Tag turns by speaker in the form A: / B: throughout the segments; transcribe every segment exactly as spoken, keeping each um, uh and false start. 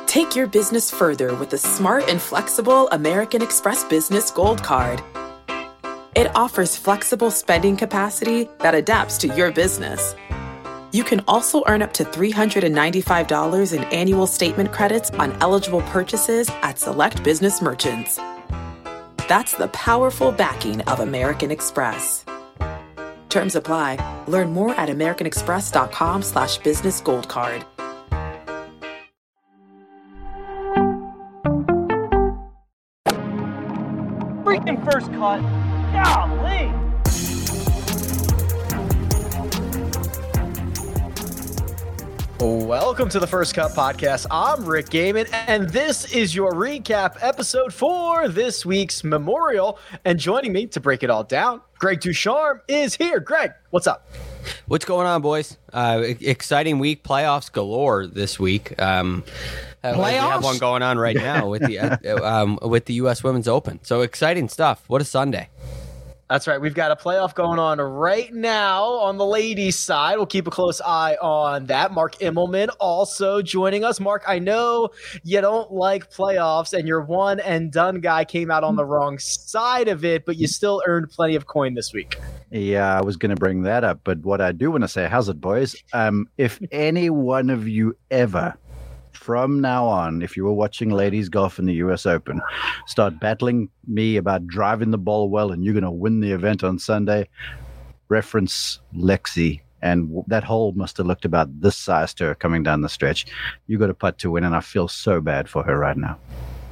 A: Take your business further with the smart and flexible American Express Business Gold Card. It offers flexible spending capacity that adapts to your business. You can also earn up to three hundred ninety-five dollars in annual statement credits on eligible purchases at select business merchants. That's the powerful backing of American Express. Terms apply. Learn more at americanexpress.com slash business gold card.
B: Freaking first cut. Golly. Welcome to the First Cut Podcast. I'm Rick Gaiman, and this is your recap episode for this week's Memorial. And joining me to break it all down, Greg Ducharme is here. Greg, what's up?
C: What's going on, boys? Uh, exciting week, playoffs galore this week. Um, playoffs? We have one going on right now with the uh, um, with the U S Women's Open. So exciting stuff. What a Sunday.
B: That's right. We've got a playoff going on right now on the ladies' side. We'll keep a close eye on that. Mark Immelman also joining us. Mark, I know you don't like playoffs, and your one and done guy came out on the wrong side of it, but you still earned plenty of coin this week.
D: Yeah, I was going to bring that up, but what I do want to say, how's it, boys? Um, if any one of you ever, from now on, if you were watching ladies golf in the U S Open, start battling me about driving the ball well and you're going to win the event on Sunday, reference Lexi. And that hole must have looked about this size to her coming down the stretch. You got a putt to win, and I feel so bad for her right now.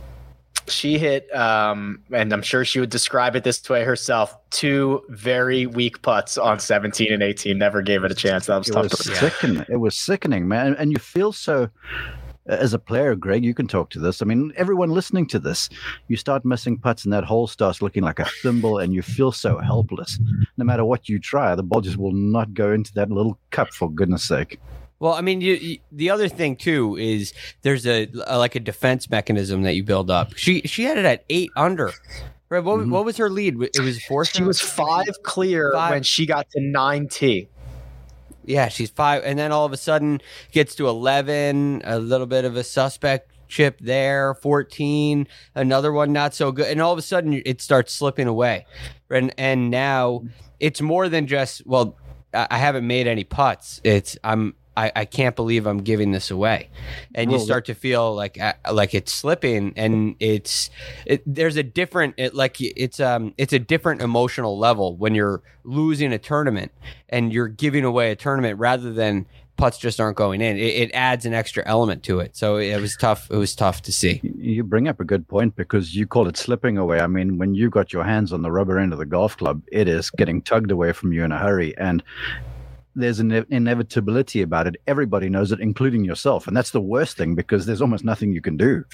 B: She hit, um, and I'm sure she would describe it this way herself, two very weak putts on seventeen and eighteen. Never gave it a chance. That was
D: it
B: tough.
D: Was
B: to
D: sickening. It was sickening, man. And you feel so... As a player, Greg, you can talk to this. I mean, everyone listening to this, you start missing putts and that hole starts looking like a thimble and you feel so helpless. No matter what you try, the ball just will not go into that little cup, for goodness sake.
C: Well, I mean, you, you, the other thing, too, is there's a, a like a defense mechanism that you build up. She she had it at eight under. Right? What, mm-hmm. what was her lead? It was four?
B: She was five clear five. when she got to nine T.
C: Yeah, she's five, and then all of a sudden gets to eleven, a little bit of a suspect chip there, fourteen, another one not so good, and all of a sudden it starts slipping away. And and now it's more than just, well, I haven't made any putts. It's I'm I, I can't believe I'm giving this away, and you start to feel like like it's slipping, and it's it, there's a different it, like it's um it's a different emotional level when you're losing a tournament and you're giving away a tournament rather than putts just aren't going in. It, it adds an extra element to it, so it was tough. It was tough to see.
D: You bring up a good point because you call it slipping away. I mean, when you got your hands on the rubber end of the golf club, it is getting tugged away from you in a hurry, and there's an inevitability about it. Everybody knows it, including yourself. And that's the worst thing because there's almost nothing you can do.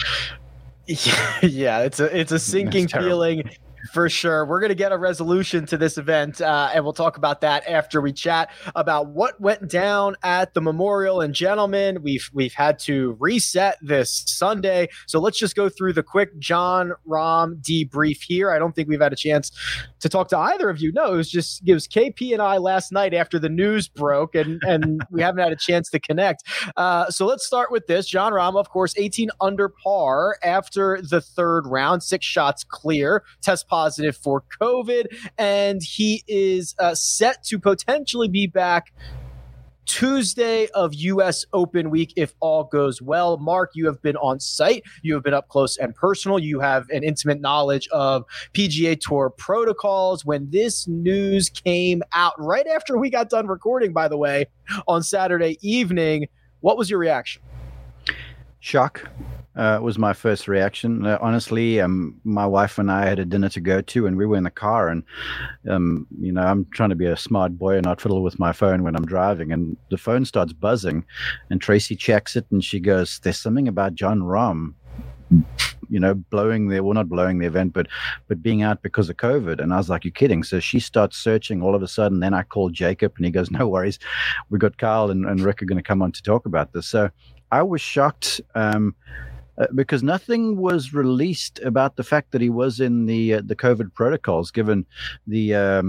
B: Yeah, yeah it's a it's a sinking feeling. For sure. We're going to get a resolution to this event, uh, and we'll talk about that after we chat about what went down at the Memorial. And gentlemen, we've we've had to reset this Sunday, so let's just go through the quick Jon Rahm debrief here. I don't think we've had a chance to talk to either of you. No, it was just it was K P and I last night after the news broke, and and we haven't had a chance to connect. Uh, so let's start with this. Jon Rahm, of course, eighteen under par after the third round, six shots clear, test positive for COVID, and he is uh, set to potentially be back Tuesday of U S Open week if all goes well. Mark, you have been on site. You have been up close and personal. You have an intimate knowledge of P G A Tour protocols. When this news came out right after we got done recording, by the way, on Saturday evening, what was your reaction?
D: Shock. Uh, was my first reaction. Uh, honestly, um, my wife and I had a dinner to go to, and we were in the car. And um, you know, I'm trying to be a smart boy and not fiddle with my phone when I'm driving. And the phone starts buzzing, and Tracy checks it, and she goes, "There's something about Jon Rahm, you know, blowing the well, not blowing the event, but but being out because of COVID." And I was like, "You're kidding?" So she starts searching. All of a sudden, then I call Jacob, and he goes, "No worries, we got Kyle and, and Rick are going to come on to talk about this." So I was shocked. Um, Uh, because nothing was released about the fact that he was in the uh, the COVID protocols, given the um,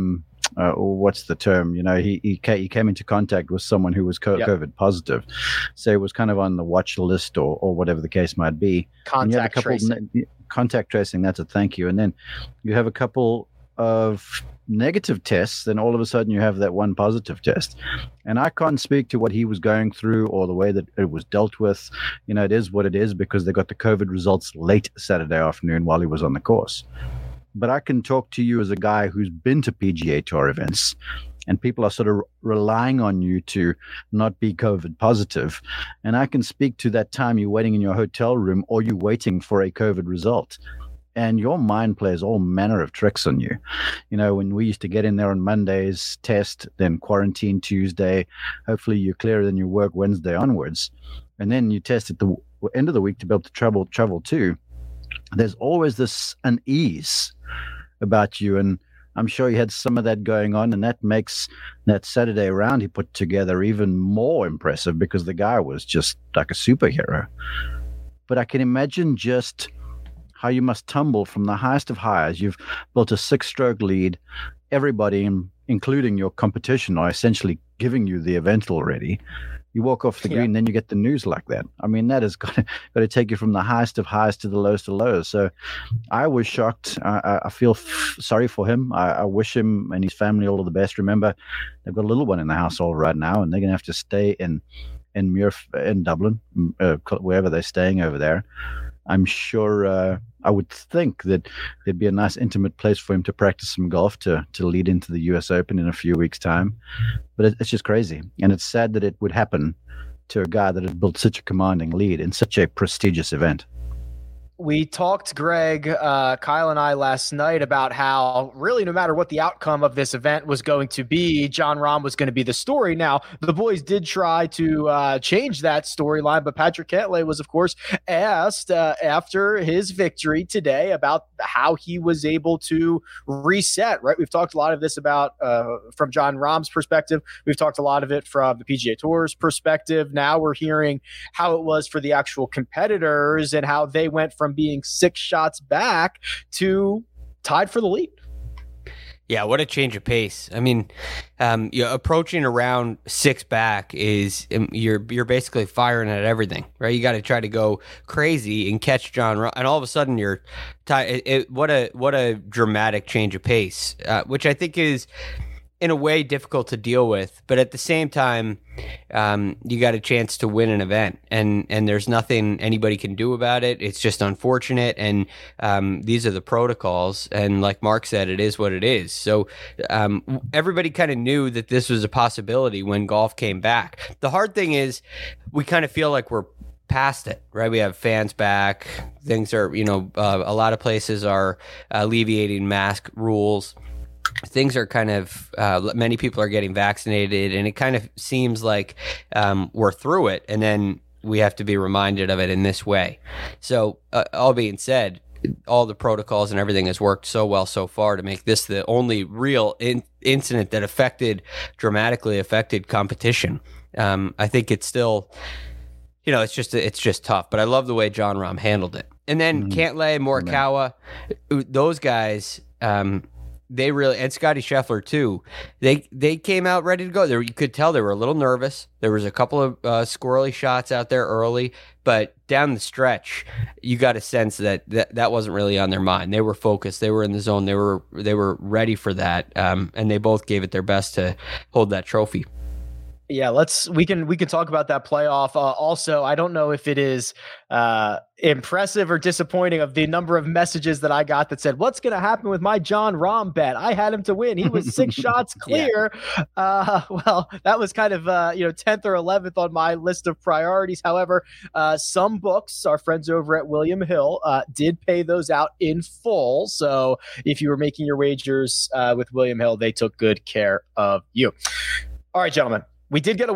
D: uh, what's the term? You know, he he, ca- he came into contact with someone who was co-
B: Yep.
D: COVID positive, so he was kind of on the watch list or or whatever the case might be. And you have a
B: Contact
D: couple
B: tracing.
D: ne- contact tracing. That's a thank you. And then you have a couple of negative tests, then all of a sudden you have that one positive test. And I can't speak to what he was going through or the way that it was dealt with. You know, it is what it is because they got the COVID results late Saturday afternoon while he was on the course. But I can talk to you as a guy who's been to P G A Tour events, and people are sort of relying on you to not be COVID positive. And I can speak to that time you're waiting in your hotel room or you're waiting for a COVID result. And your mind plays all manner of tricks on you. You know, when we used to get in there on Mondays, test, then quarantine Tuesday, hopefully you're clearer than you work Wednesday onwards. And then you test at the end of the week to be able to travel, travel too. There's always this unease about you. And I'm sure he had some of that going on. And that makes that Saturday round he put together even more impressive because the guy was just like a superhero. But I can imagine just how you must tumble from the highest of highs. You've built a six-stroke lead. Everybody, including your competition, are essentially giving you the event already. You walk off the green, yeah. Then you get the news like that. I mean, that has got to, got to take you from the highest of highs to the lowest of lows. So I was shocked. I, I feel f- sorry for him. I, I wish him and his family all of the best. Remember, they've got a little one in the household right now, and they're going to have to stay in in, Muir, in Dublin, uh, wherever they're staying over there. I'm sure uh, I would think that there'd be a nice intimate place for him to practice some golf to to lead into the U S Open in a few weeks' time. But it, it's just crazy. And it's sad that it would happen to a guy that had built such a commanding lead in such a prestigious event.
B: We talked, Greg, uh, Kyle and I last night about how really no matter what the outcome of this event was going to be, Jon Rahm was going to be the story. Now, the boys did try to uh, change that storyline, but Patrick Cantlay was, of course, asked uh, after his victory today about how he was able to reset, right? We've talked a lot of this about uh, from Jon Rahm's perspective. We've talked a lot of it from the P G A Tour's perspective. Now we're hearing how it was for the actual competitors and how they went from being six shots back to tied for the lead.
C: Yeah, what a change of pace. I mean, um, you're approaching around six back is um, you're you're basically firing at everything, right? You got to try to go crazy and catch Jon Rahm, and all of a sudden you're tied. It, it, what a what a dramatic change of pace, uh, which I think is in a way difficult to deal with, but at the same time, um, you got a chance to win an event, and and there's nothing anybody can do about it. It's just unfortunate, and um, these are the protocols. And like Mark said, it is what it is. So um, everybody kind of knew that this was a possibility when golf came back. The hard thing is, we kind of feel like we're past it, right? We have fans back. Things are, you know, uh, a lot of places are alleviating mask rules. Things are kind of, uh, many people are getting vaccinated, and it kind of seems like um, we're through it, and then we have to be reminded of it in this way. So, uh, all being said, all the protocols and everything has worked so well so far to make this the only real in- incident that affected, dramatically affected competition. Um, I think it's still, you know, it's just it's just tough, but I love the way Jon Rahm handled it. And then mm-hmm. Cantlay, Morikawa, those guys, um, they really, and Scotty Scheffler too, they they came out ready to go. There, you could tell they were a little nervous. There was a couple of uh, squirrely shots out there early, but down the stretch, you got a sense that, that that wasn't really on their mind. They were focused. They were in the zone. They were they were ready for that, um, and they both gave it their best to hold that trophy.
B: Yeah, let's we can we can talk about that playoff. Uh, also, I don't know if it is uh, impressive or disappointing of the number of messages that I got that said, "What's going to happen with my Jon Rahm bet? I had him to win. He was six shots clear." Yeah. Uh, well, that was kind of uh, you know tenth or eleventh on my list of priorities. However, uh, some books, our friends over at William Hill, uh, did pay those out in full. So if you were making your wagers uh, with William Hill, they took good care of you. All right, gentlemen. We did get a winner.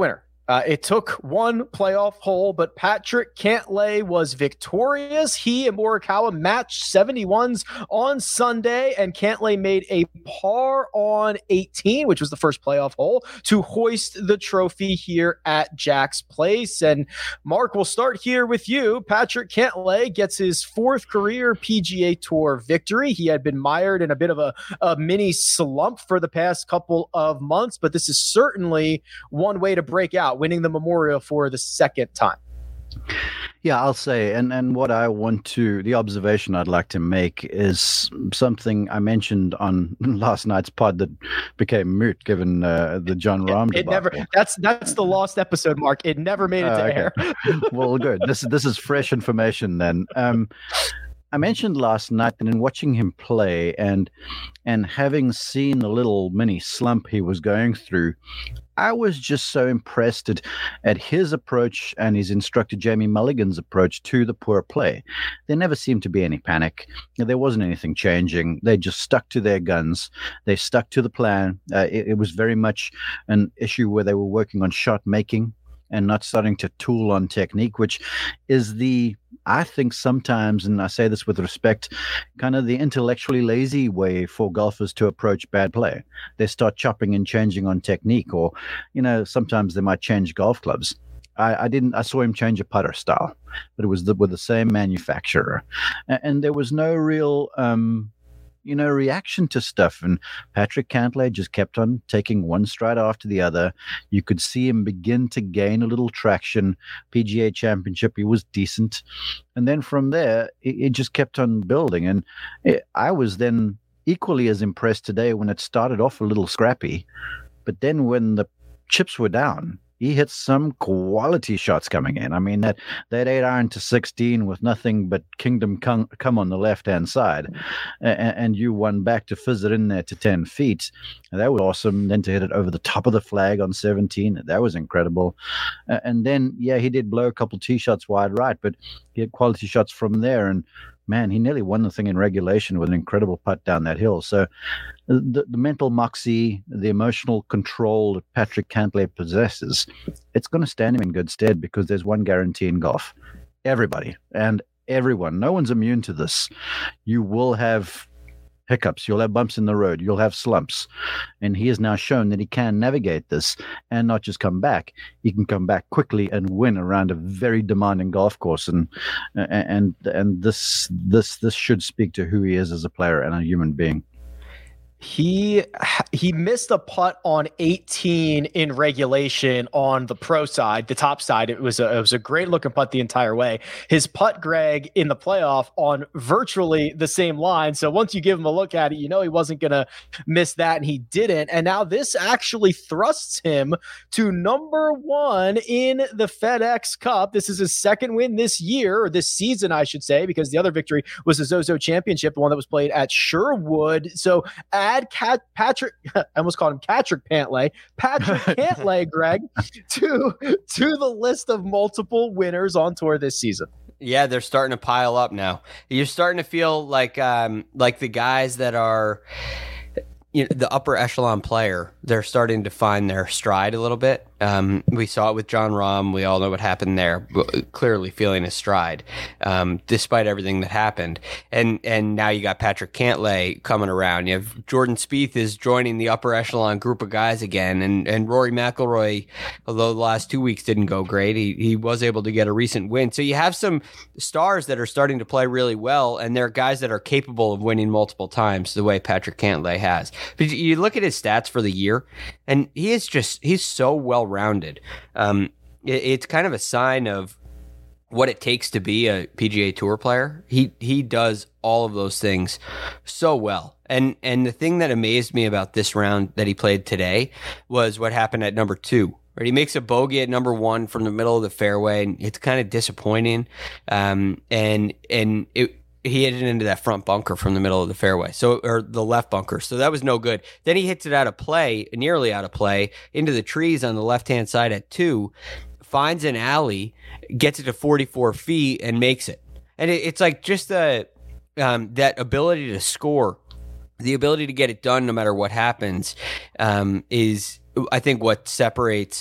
B: Uh, it took one playoff hole, but Patrick Cantlay was victorious. He and Morikawa matched seventy-ones on Sunday, and Cantlay made a par on eighteen, which was the first playoff hole, to hoist the trophy here at Jack's Place. And Mark, we'll start here with you. Patrick Cantlay gets his fourth career P G A Tour victory. He had been mired in a bit of a, a mini slump for the past couple of months, but this is certainly one way to break out, winning the Memorial for the second time.
D: Yeah, I'll say, and, and what I want to, the observation I'd like to make is something I mentioned on last night's pod that became moot given uh, the John Rahm
B: It, it never, that's that's the lost episode, Mark. It never made it to uh, okay. air.
D: Well, good. This, this is fresh information then. Um, I mentioned last night that in watching him play and and having seen the little mini slump he was going through, I was just so impressed at, at his approach and his instructor Jamie Mulligan's approach to the poor play. There never seemed to be any panic. There wasn't anything changing. They just stuck to their guns. They stuck to the plan. Uh, it, it was very much an issue where they were working on shot making and not starting to tool on technique, which is the, I think sometimes, and I say this with respect, kind of the intellectually lazy way for golfers to approach bad play. They start chopping and changing on technique, or, you know, sometimes they might change golf clubs. I, I didn't, I saw him change a putter style, but it was the, with the same manufacturer. And, and there was no real, um, you know, reaction to stuff. And Patrick Cantlay just kept on taking one stride after the other. You could see him begin to gain a little traction. P G A Championship, he was decent. And then from there, it, it just kept on building. And it, I was then equally as impressed today when it started off a little scrappy. But then when the chips were down, he hit some quality shots coming in. I mean, that, that eight iron to sixteen with nothing but Kingdom come, come on the left-hand side. And, and you won back to fizz it in there to ten feet. That was awesome. Then to hit it over the top of the flag on seventeen, that was incredible. Uh, and then, yeah, he did blow a couple tee shots wide right, but he had quality shots from there. And man, he nearly won the thing in regulation with an incredible putt down that hill. So the, the mental moxie, the emotional control that Patrick Cantlay possesses, it's going to stand him in good stead, because there's one guarantee in golf. Everybody and everyone, no one's immune to this. You will have hiccups. You'll have bumps in the road. You'll have slumps. And he has now shown that he can navigate this and not just come back. He can come back quickly and win around a very demanding golf course. And and and this this this should speak to who he is as a player and a human being.
B: He he missed a putt on eighteen in regulation on the pro side, the top side. It was a it was a great looking putt the entire way. His putt, Greg, in the playoff on virtually the same line. So once you give him a look at it, you know he wasn't going to miss that, and he didn't. And now this actually thrusts him to number one in the FedEx Cup. This is his second win this year, or this season, I should say, because the other victory was the Zozo Championship, the one that was played at Sherwood. So at Add Cat Patrick, I almost called him Patrick Cantlay, Patrick Cantlay, Greg, to to the list of multiple winners on tour this season.
C: Yeah, they're starting to pile up now. You're starting to feel like um, like the guys that are, you know, the upper echelon player. They're starting to find their stride a little bit. Um, we saw it with John Rahm. We all know what happened there. Clearly feeling his stride, um, despite everything that happened. And and now you got Patrick Cantlay coming around. You have Jordan Spieth is joining the upper echelon group of guys again. And and Rory McIlroy, although the last two weeks didn't go great, he he was able to get a recent win. So you have some stars that are starting to play really well, and they're guys that are capable of winning multiple times, the way Patrick Cantlay has. But you look at his stats for the year, and he is just he's so well rounded. Um, it, it's kind of a sign of what it takes to be a P G A Tour player. He he does all of those things so well. And and the thing that amazed me about this round that he played today was what happened at number two. Right, he makes a bogey at number one from the middle of the fairway, and it's kind of disappointing. Um, and and it. He hit it into that front bunker from the middle of the fairway, so or the left bunker. So that was no good. Then he hits it out of play, nearly out of play, into the trees on the left-hand side at two, finds an alley, gets it to forty-four feet, and makes it. And it, it's like just the um, that ability to score, the ability to get it done no matter what happens, um, is I think what separates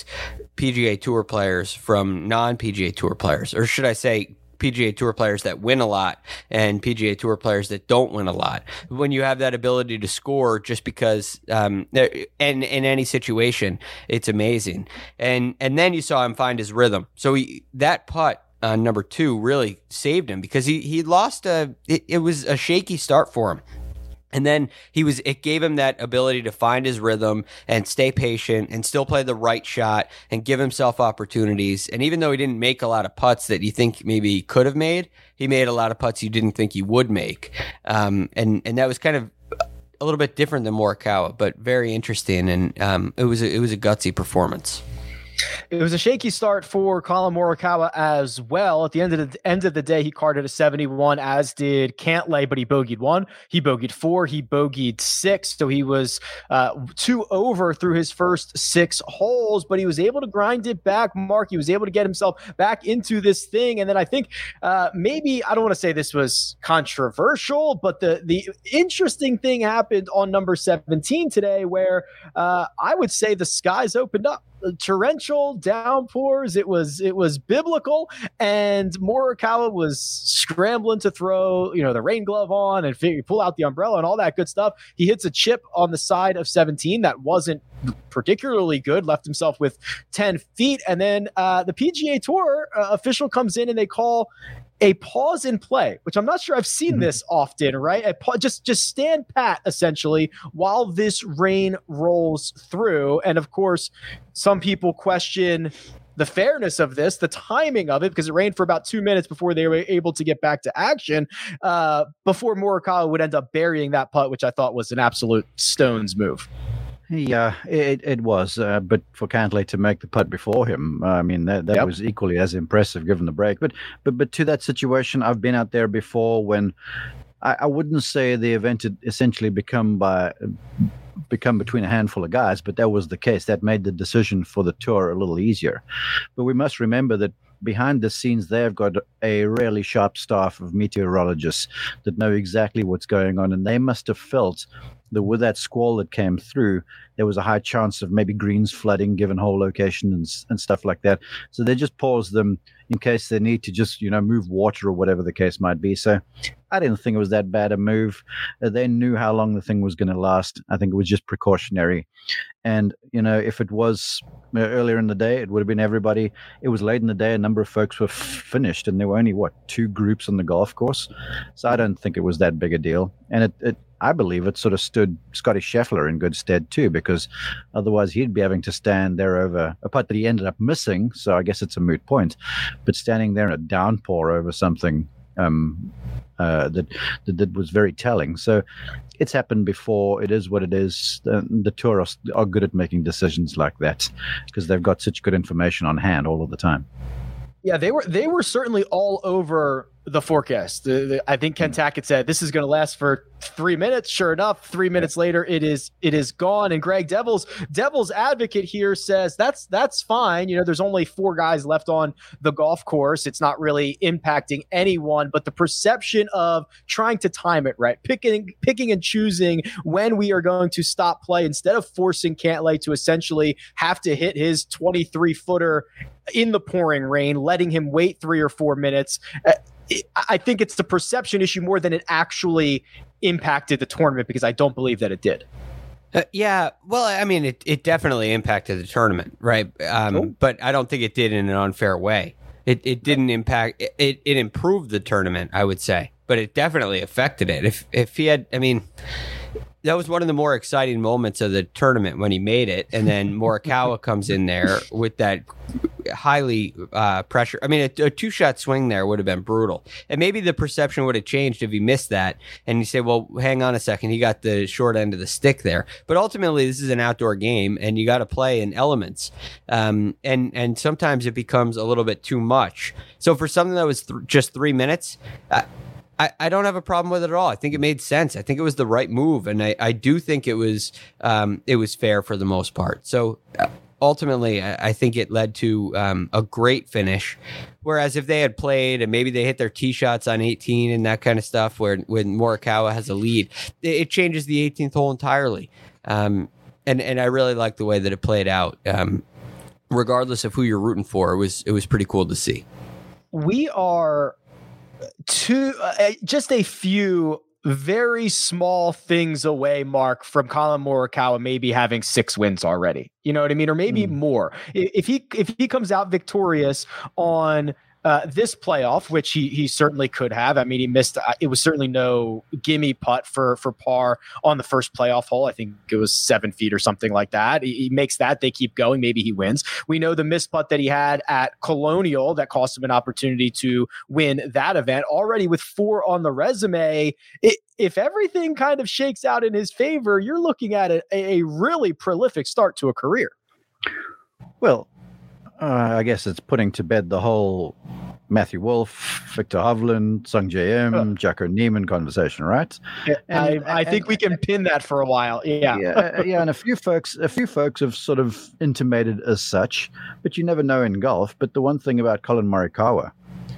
C: P G A Tour players from non-P G A Tour players, or should I say P G A Tour players that win a lot and P G A Tour players that don't win a lot. When you have that ability to score just because, um, and in any situation, it's amazing. And and then you saw him find his rhythm. So he, that putt on number two really saved him because he he lost a. It, it was a shaky start for him. And then he was, it gave him that ability to find his rhythm and stay patient and still play the right shot and give himself opportunities. And even though he didn't make a lot of putts that you think maybe he could have made, he made a lot of putts you didn't think he would make. Um, and, and that was kind of a little bit different than Morikawa, but very interesting. And um, it was a, it was a gutsy performance.
B: It was a shaky start for Collin Morikawa as well. At the end of the end of the day, he carded a seventy-one, as did Cantlay, but he bogeyed one. He bogeyed four. He bogeyed six. So he was uh, two over through his first six holes, but he was able to grind it back, Mark. He was able to get himself back into this thing. And then I think uh, maybe, I don't want to say this was controversial, but the, the interesting thing happened on number seventeen today where uh, I would say the skies opened up. Torrential downpours. It was it was biblical, and Morikawa was scrambling to throw, you know, the rain glove on and figure, pull out the umbrella and all that good stuff. He hits a chip on the side of seventeen that wasn't particularly good, left himself with ten feet, and then uh, the P G A Tour uh, official comes in and they call a pause in play, which I'm not sure I've seen mm-hmm. this often, right? A pa- just just stand pat, essentially, while this rain rolls through. And of course, some people question the fairness of this, the timing of it, because it rained for about two minutes before they were able to get back to action, uh, before Morikawa would end up burying that putt, which I thought was an absolute stones move.
D: Yeah, it it was, uh, but for Cantlay to make the putt before him, uh, I mean that that yep. was equally as impressive given the break. But but but to that situation, I've been out there before when I, I wouldn't say the event had essentially become by become between a handful of guys, but that was the case. That made the decision for the tour a little easier. But we must remember that behind the scenes, they've got a really sharp staff of meteorologists that know exactly what's going on, and they must have felt that with that squall that came through, there was a high chance of maybe greens flooding given hole location and, and stuff like that. So they just paused them in case they need to just, you know, move water or whatever the case might be. So I didn't think it was that bad a move. Uh, they knew how long the thing was going to last. I think it was just precautionary. And, you know, if it was uh, earlier in the day, it would have been everybody. It was late in the day. A number of folks were f- finished, and there were only, what, two groups on the golf course. So I don't think it was that big a deal. And it, it I believe it sort of stood Scotty Scheffler in good stead too, because otherwise he'd be having to stand there over a putt that he ended up missing. So I guess it's a moot point, but standing there in a downpour over something um, uh, that, that that was very telling. So it's happened before. It is what it is. The, the tour are, are good at making decisions like that because they've got such good information on hand all of the time.
B: Yeah, they were they were certainly all over the forecast. The, the, I think Ken Tackett said this is going to last for three minutes. Sure enough, three minutes later, it is it is gone. And Greg Devils, Devil's advocate here says that's that's fine. You know, there's only four guys left on the golf course. It's not really impacting anyone. But the perception of trying to time it right, picking picking and choosing when we are going to stop play instead of forcing Cantlay to essentially have to hit his twenty-three footer in the pouring rain, letting him wait three or four minutes. Uh, I think it's the perception issue more than it actually impacted the tournament, because I don't believe that it did.
C: Uh, yeah, well, I mean, it, it definitely impacted the tournament, right? Um, oh. But I don't think it did in an unfair way. It it didn't impact it, it. It improved the tournament, I would say, but it definitely affected it. If if he had, I mean, that was one of the more exciting moments of the tournament when he made it, and then Morikawa comes in there with that highly uh, pressure. I mean, a, a two-shot swing there would have been brutal, and maybe the perception would have changed if he missed that. And you say, "Well, hang on a second, he got the short end of the stick there." But ultimately, this is an outdoor game, and you got to play in elements, um, and and sometimes it becomes a little bit too much. So for something that was th- just three minutes. Uh, I, I don't have a problem with it at all. I think it made sense. I think it was the right move, and I, I do think it was um, it was fair for the most part. So uh, ultimately, I, I think it led to um, a great finish. Whereas if they had played and maybe they hit their tee shots on eighteen and that kind of stuff, where when Morikawa has a lead, it, it changes the eighteenth hole entirely. Um, and and I really like the way that it played out. Um, regardless of who you're rooting for. It was it was pretty cool to see.
B: We are two, uh, just a few very small things away, Mark, from Collin Morikawa maybe having six wins already. You know what I mean? Or maybe mm. more. If he if he comes out victorious on Uh, this playoff, which he he certainly could have. I mean, he missed. Uh, it was certainly no gimme putt for for par on the first playoff hole. I think it was seven feet or something like that. He, he makes that. They keep going. Maybe he wins. We know the missed putt that he had at Colonial that cost him an opportunity to win that event. Already with four on the resume, it, if everything kind of shakes out in his favor, you're looking at a, a really prolific start to a career.
D: Well, Uh, I guess it's putting to bed the whole Matthew Wolff, Victor Hovland, Sung J M, oh. Jacko Neiman conversation, right?
B: Yeah, and, I, I and, think we can pin that for a while. Yeah,
D: yeah, yeah. And a few folks, a few folks have sort of intimated as such, but you never know in golf. But the one thing about Collin Morikawa,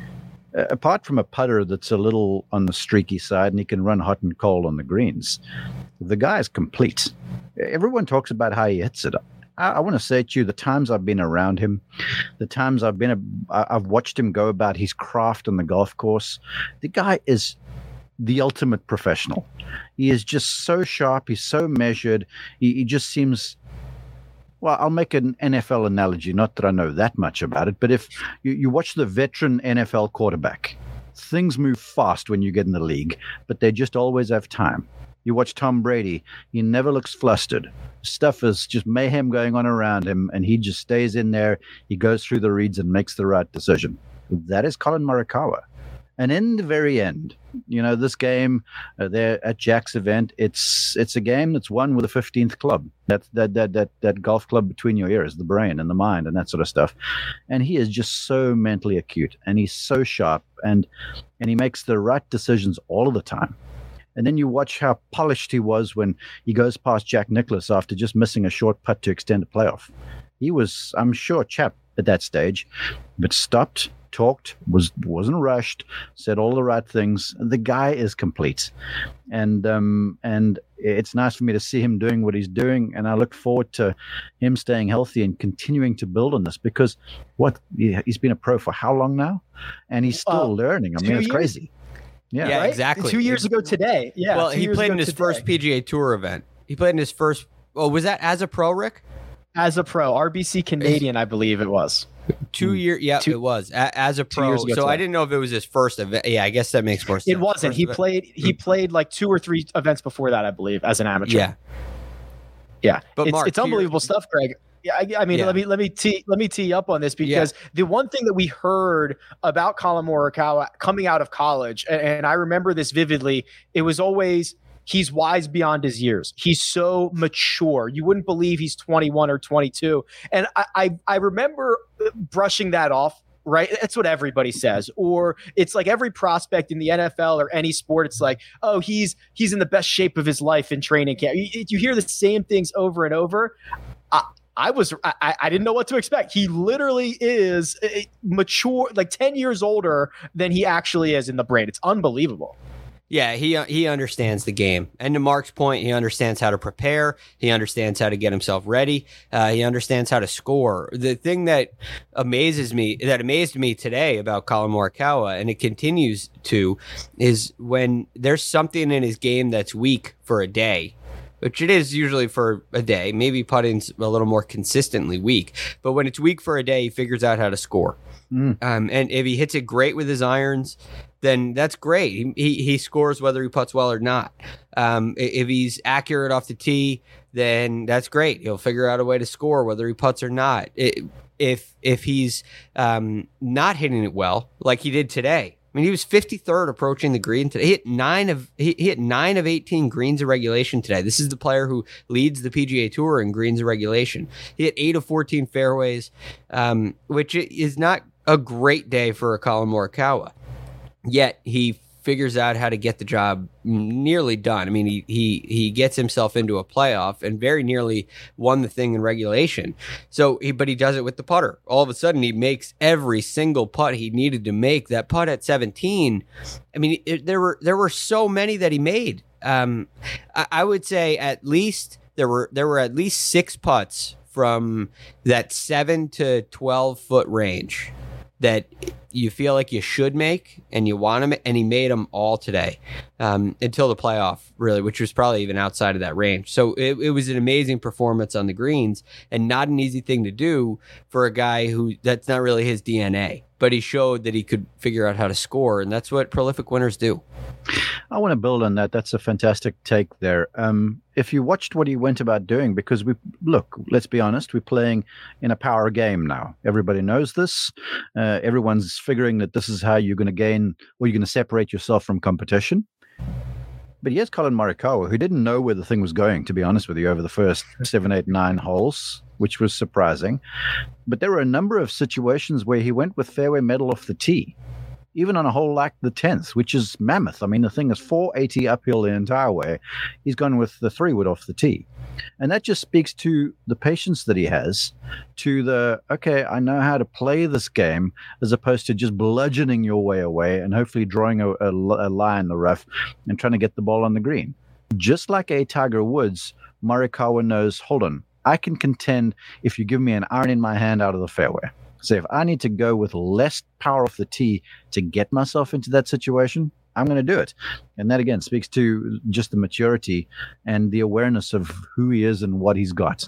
D: uh, apart from a putter that's a little on the streaky side and he can run hot and cold on the greens, the guy is complete. Everyone talks about how he hits it. I, I want to say to you, the times I've been around him, the times I've been, a, I've watched him go about his craft on the golf course. The guy is the ultimate professional. He is just so sharp. He's so measured. He, he just seems, well, I'll make an N F L analogy. Not that I know that much about it, but if you, you watch the veteran N F L quarterback, things move fast when you get in the league, but they just always have time. You watch Tom Brady, he never looks flustered. Stuff is just mayhem going on around him, and he just stays in there. He goes through the reads and makes the right decision. That is Collin Morikawa. And in the very end, you know, this game uh, there at Jack's event, it's it's a game that's won with the fifteenth club. That, that, that, that, that golf club between your ears, the brain and the mind and that sort of stuff. And he is just so mentally acute, and he's so sharp, and and he makes the right decisions all of the time. And then you watch how polished he was when he goes past Jack Nicklaus after just missing a short putt to extend a playoff. He was, I'm sure, chap at that stage, but stopped, talked, was, wasn't rushed, said all the right things. The guy is complete. And um, and it's nice for me to see him doing what he's doing. And I look forward to him staying healthy and continuing to build on this, because what he's been a pro for how long now? And he's still uh,
B: learning.
D: I mean, it's
B: years.
D: crazy.
C: Yeah, yeah,
B: right?
C: exactly.
B: Two years ago today. Yeah.
C: Well, he played in his today. first P G A Tour event. He played in his first. Oh, was that as a pro, Rick?
B: As a pro, R B C Canadian, I believe it was.
C: Two year, yeah, two, it was a, as a pro. So today. I didn't know if it was his first event. Yeah, I guess that makes more sense.
B: It wasn't.
C: First
B: he
C: event.
B: played. He played like two or three events before that, I believe, as an amateur.
C: Yeah,
B: yeah.
C: But
B: it's,
C: Mark,
B: it's unbelievable here, stuff, Greg. Yeah, I, I mean, yeah. let me let me tee let me tee up on this, because yeah. the one thing that we heard about Collin Morikawa coming out of college, and, and I remember this vividly, it was always he's wise beyond his years. He's so mature. You wouldn't believe he's twenty-one or twenty-two. And I I, I remember brushing that off. Right. That's what everybody says. Or it's like every prospect in the N F L or any sport. It's like, oh, he's he's in the best shape of his life in training camp. You, you hear the same things over and over. I, I was I, I didn't know what to expect. He literally is mature, like ten years older than he actually is in the brain. It's unbelievable.
C: Yeah, he he understands the game. And to Mark's point, he understands how to prepare. He understands how to get himself ready. Uh, he understands how to score. The thing that amazes me, that amazed me today about Collin Morikawa, and it continues to, is when there's something in his game that's weak for a day, which it is usually for a day. Maybe putting's a little more consistently weak. But when it's weak for a day, he figures out how to score. Mm. Um, and if he hits it great with his irons, then that's great. He, he, he scores whether he putts well or not. Um, if he's accurate off the tee, then that's great. He'll figure out a way to score whether he putts or not. It, if if he's um, not hitting it well, like he did today, I mean, he was fifty-third approaching the green today. He hit nine of he hit nine of eighteen greens of regulation today. This is the player who leads the P G A Tour in greens of regulation. He hit eight of fourteen fairways, um, which is not a great day for a Collin Morikawa. Yet he figures out how to get the job nearly done. I mean, he he he gets himself into a playoff and very nearly won the thing in regulation. So, he, but he does it with the putter. All of a sudden, he makes every single putt he needed to make. That putt at seventeen, I mean, it, there were there were so many that he made. Um, I, I would say at least there were there were at least six putts from that seven to twelve foot range that you feel like you should make and you want him, and he made them all today um, until the playoff, really, which was probably even outside of that range. So it, it was an amazing performance on the greens and not an easy thing to do for a guy who that's not really his D N A, but he showed that he could figure out how to score, and that's what prolific winners do.
D: I want to build on that. That's a fantastic take there. Um, if you watched what he went about doing, because we look, let's be honest, we're playing in a power game now. Everybody knows this. Uh, everyone's figuring that this is how you're going to gain, or you're going to separate yourself from competition. But here's Colin Morikawa, who didn't know where the thing was going, to be honest with you, over the first seven, eight, nine holes, which was surprising. But there were a number of situations where he went with fairway metal off the tee, even on a hole like the tenth, which is mammoth. I mean, the thing is four eighty uphill the entire way. He's gone with the three wood off the tee. And that just speaks to the patience that he has, to the, okay, I know how to play this game, as opposed to just bludgeoning your way away and hopefully drawing a, a, a lie in the rough and trying to get the ball on the green. Just like a Tiger Woods, Morikawa knows, hold on, I can contend if you give me an iron in my hand out of the fairway. So if I need to go with less power off the tee to get myself into that situation, I'm going to do it. And that, again, speaks to just the maturity and the awareness of who he is and what he's got.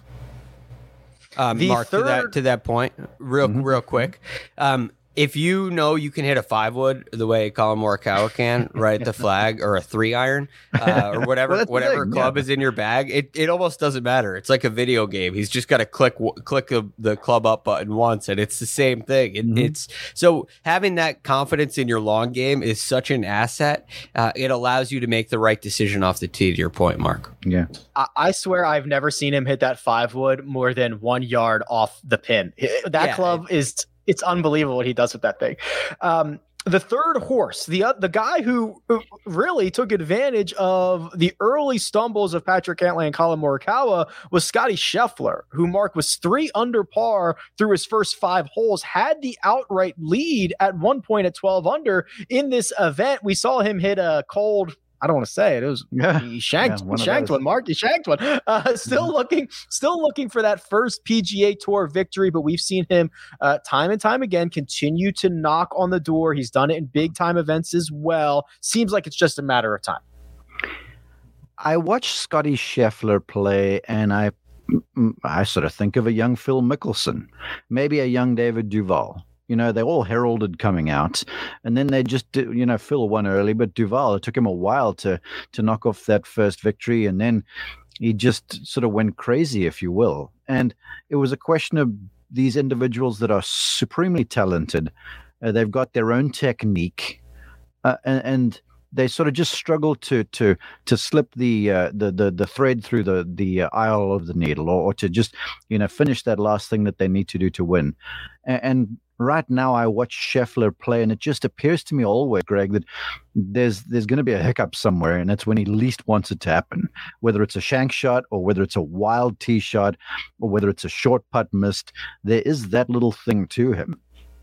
C: Um, Mark, third... to that to that point, real mm-hmm. real quick, um, if you know you can hit a five wood the way Colin Morikawa can, right at the flag, or a three iron, uh, or whatever well, whatever club yeah. is in your bag, it, it almost doesn't matter. It's like a video game. He's just got to click click the, the club up button once, and it's the same thing. It, mm-hmm. It's so having that confidence in your long game is such an asset. Uh, it allows you to make the right decision off the tee. To your point, Mark.
D: Yeah,
B: I, I swear I've never seen him hit that five wood more than one yard off the pin. That yeah, club it, is. It's unbelievable what he does with that thing. Um, the third horse, the uh, the guy who really took advantage of the early stumbles of Patrick Cantlay and Colin Morikawa was Scotty Scheffler, who, Mark, was three under par through his first five holes, had the outright lead at one point at twelve under in this event. We saw him hit a cold, I don't want to say it. It was yeah. he shanked, yeah, one, shanked one, Mark. He shanked one. Uh, still mm-hmm. looking, still looking for that first P G A Tour victory, but we've seen him uh, time and time again continue to knock on the door. He's done it in big time events as well. Seems like it's just a matter of time.
D: I watched Scotty Scheffler play, and I, I sort of think of a young Phil Mickelson, maybe a young David Duval. You know, they all heralded coming out, and then they just, you know, Phil won early, but Duval, it took him a while to to knock off that first victory, and then he just sort of went crazy, if you will. And it was a question of these individuals that are supremely talented. Uh, they've got their own technique, uh, and, and they sort of just struggle to to to slip the uh, the, the the thread through the the uh, aisle of the needle, or, or to just, you know, finish that last thing that they need to do to win. And, and right now, I watch Scheffler play, and it just appears to me always, Greg, that there's there's going to be a hiccup somewhere, and that's when he least wants it to happen. Whether it's a shank shot, or whether it's a wild tee shot, or whether it's a short putt missed, there is that little thing to him.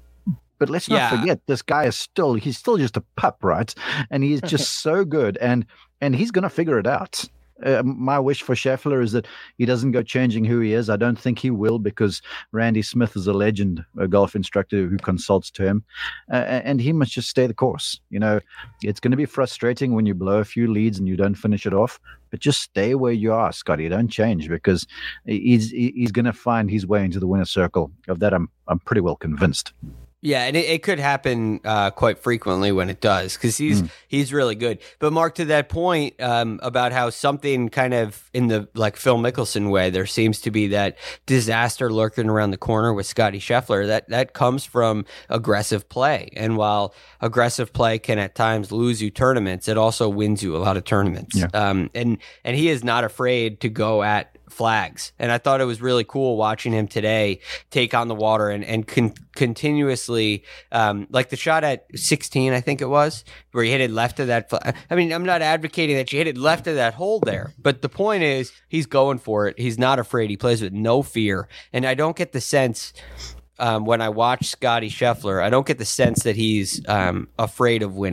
D: But let's not yeah. forget, this guy is still, he's still just a pup, right? And he's just so good, and and he's going to figure it out. Uh, my wish for Scheffler is that he doesn't go changing who he is. I don't think he will, because Randy Smith is a legend, a golf instructor who consults to him, uh, and he must just stay the course. You know, it's going to be frustrating when you blow a few leads and you don't finish it off, but just stay where you are, Scotty. Don't change, because he's he's going to find his way into the winner's circle. Of that, I'm I'm pretty well convinced.
C: Yeah, and it, it could happen uh, quite frequently when it does, because he's mm. he's really good. But Mark, to that point um, about how something kind of in the like Phil Mickelson way, there seems to be that disaster lurking around the corner with Scotty Scheffler. That that comes from aggressive play, and while aggressive play can at times lose you tournaments, it also wins you a lot of tournaments. Yeah. Um, and and he is not afraid to go at flags, and I thought it was really cool watching him today take on the water and and con- continuously um like the shot at sixteen, I think it was, where he hit it left of that flag. I mean, I'm not advocating that you hit it left of that hole there, but the point is he's going for it. He's not afraid. He plays with no fear, and I don't get the sense um when I watch Scotty Scheffler, I don't get the sense that he's um afraid of winning.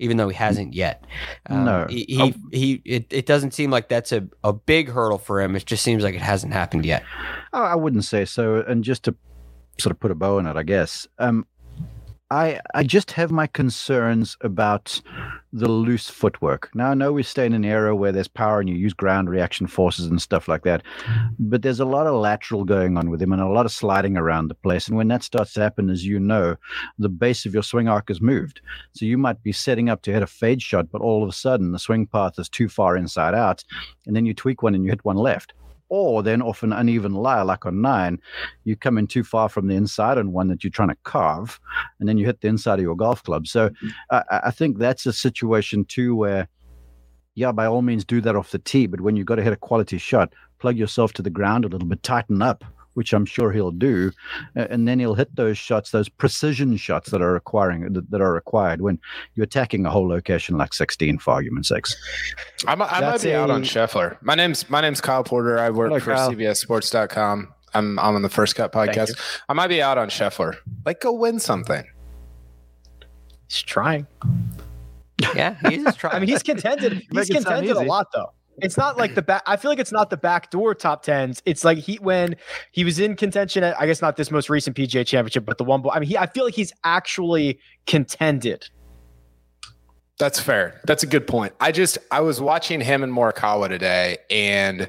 C: even though he hasn't yet. Um,
D: no,
C: he he, he it, it doesn't seem like that's a, a big hurdle for him. It just seems like it hasn't happened yet.
D: I wouldn't say so. And just to sort of put a bow on it, I guess. Um, I I just have my concerns about the loose footwork. Now, I know we stay in an era where there's power and you use ground reaction forces and stuff like that, but there's a lot of lateral going on with him and a lot of sliding around the place. And when that starts to happen, as you know, the base of your swing arc is moved. So you might be setting up to hit a fade shot, but all of a sudden the swing path is too far inside out, and then you tweak one and you hit one left. Or then off an uneven lie, like on nine, you come in too far from the inside on one that you're trying to carve, and then you hit the inside of your golf club. So uh, I think that's a situation too where, yeah, by all means do that off the tee, but when you've got to hit a quality shot, plug yourself to the ground a little bit, tighten up, which I'm sure he'll do, and then he'll hit those shots, those precision shots that are requiring that are required when you're attacking a whole location like sixteen, for argument's sake.
E: I, I might be a, out on Scheffler. My name's my name's Kyle Porter. I work Hello, for Kyle. C B S Sports dot com. I'm I'm on the First Cut podcast. I might be out on Scheffler. Like, go win something.
B: He's trying.
C: Yeah, he's just trying.
B: I mean, he's contended. He's contended a lot, though. It's not like the back. I feel like it's not the backdoor top tens. It's like he when he was in contention at, I guess not this most recent P G A Championship, but the one. I mean, he. I feel like he's actually contended.
E: That's fair. That's a good point. I just I was watching him and Morikawa today, and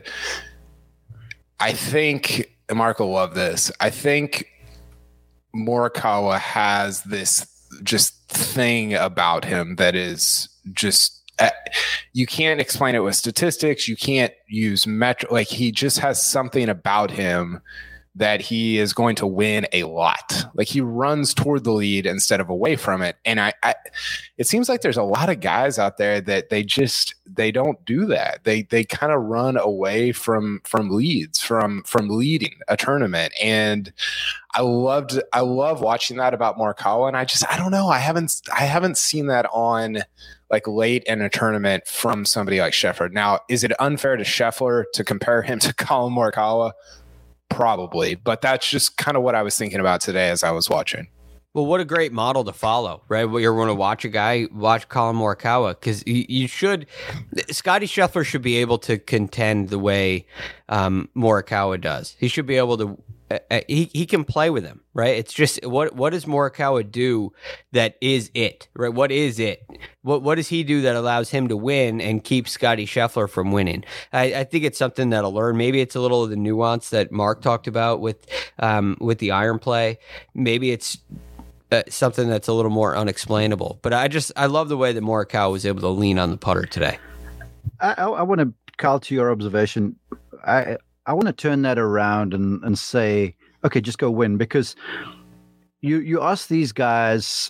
E: I think Mark will love this. I think Morikawa has this just thing about him that is just. Uh, you can't explain it with statistics. You can't use metro. Like, he just has something about him that he is going to win a lot. Like, he runs toward the lead instead of away from it. And I, I it seems like there's a lot of guys out there that they just, they don't do that. They, they kind of run away from, from leads, from, from leading a tournament. And I loved, I love watching that about Morikawa. And I just, I don't know. I haven't, I haven't seen that on like late in a tournament from somebody like Scheffler. Now, is it unfair to Scheffler to compare him to Collin Morikawa? Probably, but that's just kind of what I was thinking about today as I was watching.
C: Well, what a great model to follow, right? Well, you're going to watch a guy, watch Collin Morikawa, because you should, Scotty Scheffler should be able to contend the way um, Morikawa does. He should be able to, uh, he he can play with him, right? It's just, what what does Morikawa do that is it, right? What is it? What what does he do that allows him to win and keep Scotty Scheffler from winning? I, I think it's something that'll learn. Maybe it's a little of the nuance that Mark talked about with um, with the iron play. Maybe it's Uh, something that's a little more unexplainable, but I just I love the way that Morikawa was able to lean on the putter today.
D: I, I, I want to, Kyle, to your observation, I I want to turn that around and, and say, okay, just go win, because you you ask these guys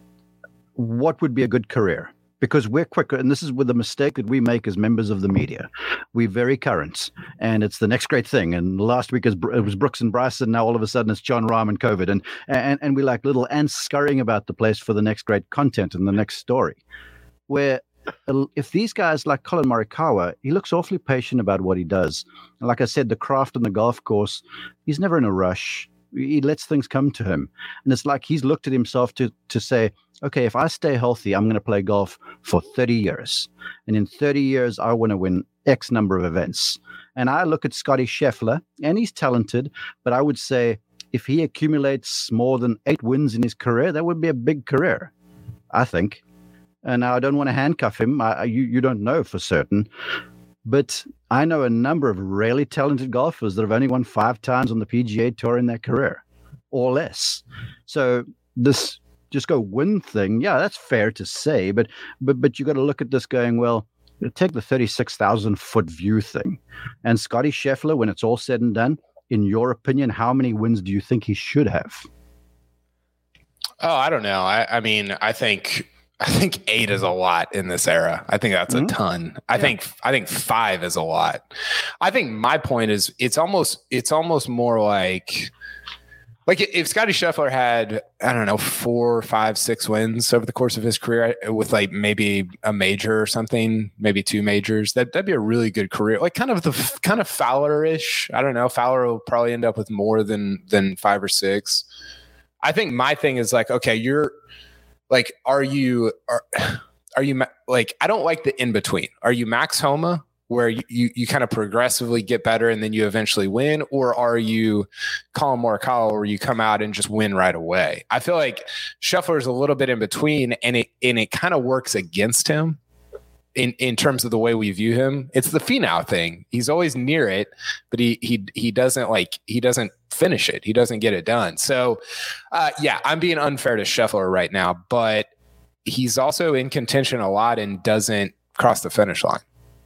D: what would be a good career, because we're quicker, and this is with the mistake that we make as members of the media. We're very current, and it's the next great thing. And last week it was Brooks and Bryson. Now all of a sudden it's Jon Rahm and COVID, and and and we like little ants scurrying about the place for the next great content and the next story. Where if these guys like Collin Morikawa, he looks awfully patient about what he does. And like I said, the craft on the golf course, he's never in a rush. He lets things come to him, and it's like he's looked at himself to to say, okay, if I stay healthy, I'm going to play golf for thirty years. And in thirty years, I want to win X number of events. And I look at Scotty Scheffler, and he's talented, but I would say if he accumulates more than eight wins in his career, that would be a big career, I think. And I don't want to handcuff him. I, you, you don't know for certain. But I know a number of really talented golfers that have only won five times on the P G A Tour in their career or less. So this just go win thing, yeah, that's fair to say, but but but you got to look at this going, well, take the thirty-six thousand foot view thing. And Scotty Scheffler, when it's all said and done, in your opinion, how many wins do you think he should have?
E: Oh, I don't know. I, I mean, I think I think eight is a lot in this era. I think that's mm-hmm. a ton. I yeah. think I think five is a lot. I think my point is it's almost it's almost more like like if Scotty Scheffler had, I don't know, four, five, six wins over the course of his career with like maybe a major or something, maybe two majors, that that'd be a really good career. Like kind of the kind of Fowler-ish. I don't know. Fowler will probably end up with more than than five or six. I think my thing is like, okay, you're like, are you are, are you like, I don't like the in between. Are you Max Homa, where you, you, you kind of progressively get better and then you eventually win? Or are you Collin Morikawa, where you come out and just win right away? I feel like Scheffler is a little bit in between, and it and it kind of works against him in, in terms of the way we view him. It's the Finau thing. He's always near it, but he he he doesn't like he doesn't finish it. He doesn't get it done. So uh, yeah, I'm being unfair to Scheffler right now, but he's also in contention a lot and doesn't cross the finish line.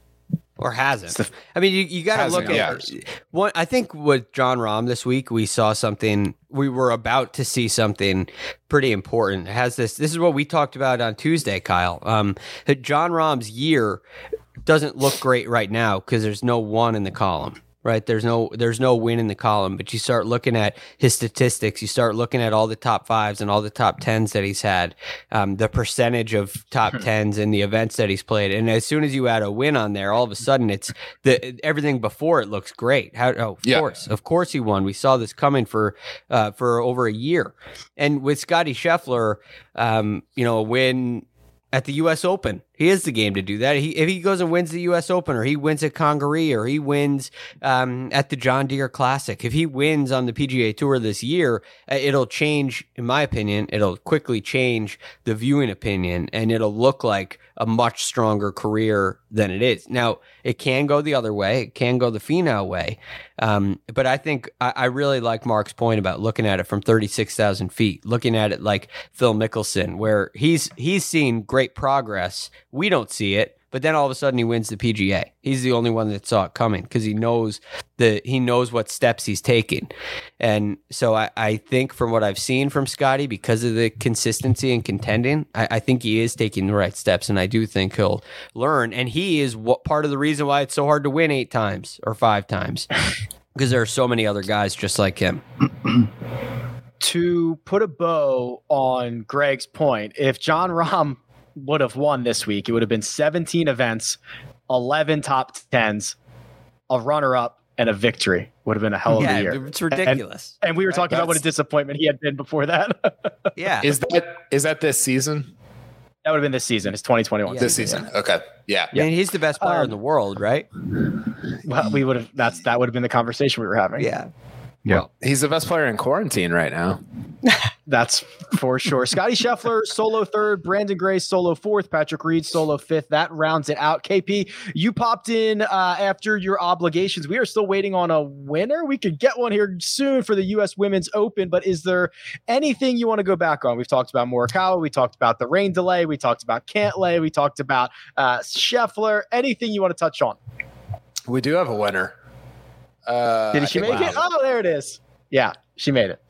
C: Or hasn't. I mean, you, you got to look at
E: yeah.
C: one. I think with Jon Rahm this week, we saw something. We were about to see something pretty important. It has this. This is what we talked about on Tuesday, Kyle. Um, that Jon Rahm's year doesn't look great right now because there's no one in the column. Right, there's no there's no win in the column, but you start looking at his statistics. You start looking at all the top fives and all the top tens that he's had, um, the percentage of top tens in the events that he's played, and as soon as you add a win on there, all of a sudden it's the everything before it looks great. How, oh, of yeah. course, of course he won. We saw this coming for uh, for over a year, and with Scottie Scheffler, um, you know, a win at the U S Open. He is the game to do that. He, if he goes and wins the U S Open, or he wins at Congaree, or he wins um, at the John Deere Classic, if he wins on the P G A Tour this year, it'll change, in my opinion, it'll quickly change the viewing opinion, and it'll look like a much stronger career than it is. Now, it can go the other way. It can go the Finau way. Um, but I think I, I really like Mark's point about looking at it from thirty-six thousand feet, looking at it like Phil Mickelson, where he's he's seen great progress. We don't see it, but then all of a sudden he wins the P G A. He's the only one that saw it coming because he knows the he knows what steps he's taking. And so I, I think from what I've seen from Scotty, because of the consistency and contending, I, I think he is taking the right steps, and I do think he'll learn. And he is what part of the reason why it's so hard to win eight times or five times, because there are so many other guys just like him.
B: To put a bow on Greg's point, if Jon Rahm would have won this week, it would have been seventeen events, eleven top tens, a runner-up, and a victory. Would have been a hell of
C: yeah,
B: a year.
C: It's ridiculous.
B: And, and we were talking That's, about what a disappointment he had been before that.
C: yeah.
E: Is that is that this season?
B: That would have been this season. It's twenty twenty-one.
E: Yeah, this season. Yeah. Okay. Yeah.
C: I mean, he's the best player
B: um,
C: in the world, right?
B: Well, we would have. That's that would have been the conversation we were having.
C: Yeah.
D: Yeah.
E: Well, he's the best player in quarantine right now.
B: That's for sure. Scottie Scheffler, solo third. Brandon Gray, solo fourth. Patrick Reed, solo fifth. That rounds it out. K P, you popped in uh, after your obligations. We are still waiting on a winner. We could get one here soon for the U S Women's Open, but is there anything you want to go back on? We've talked about Morikawa. We talked about the rain delay. We talked about Cantlay. We talked about uh, Scheffler. Anything you want to touch on?
E: We do have a winner. Uh,
B: Did she make wow. it? Oh, there it is. Yeah, she made it.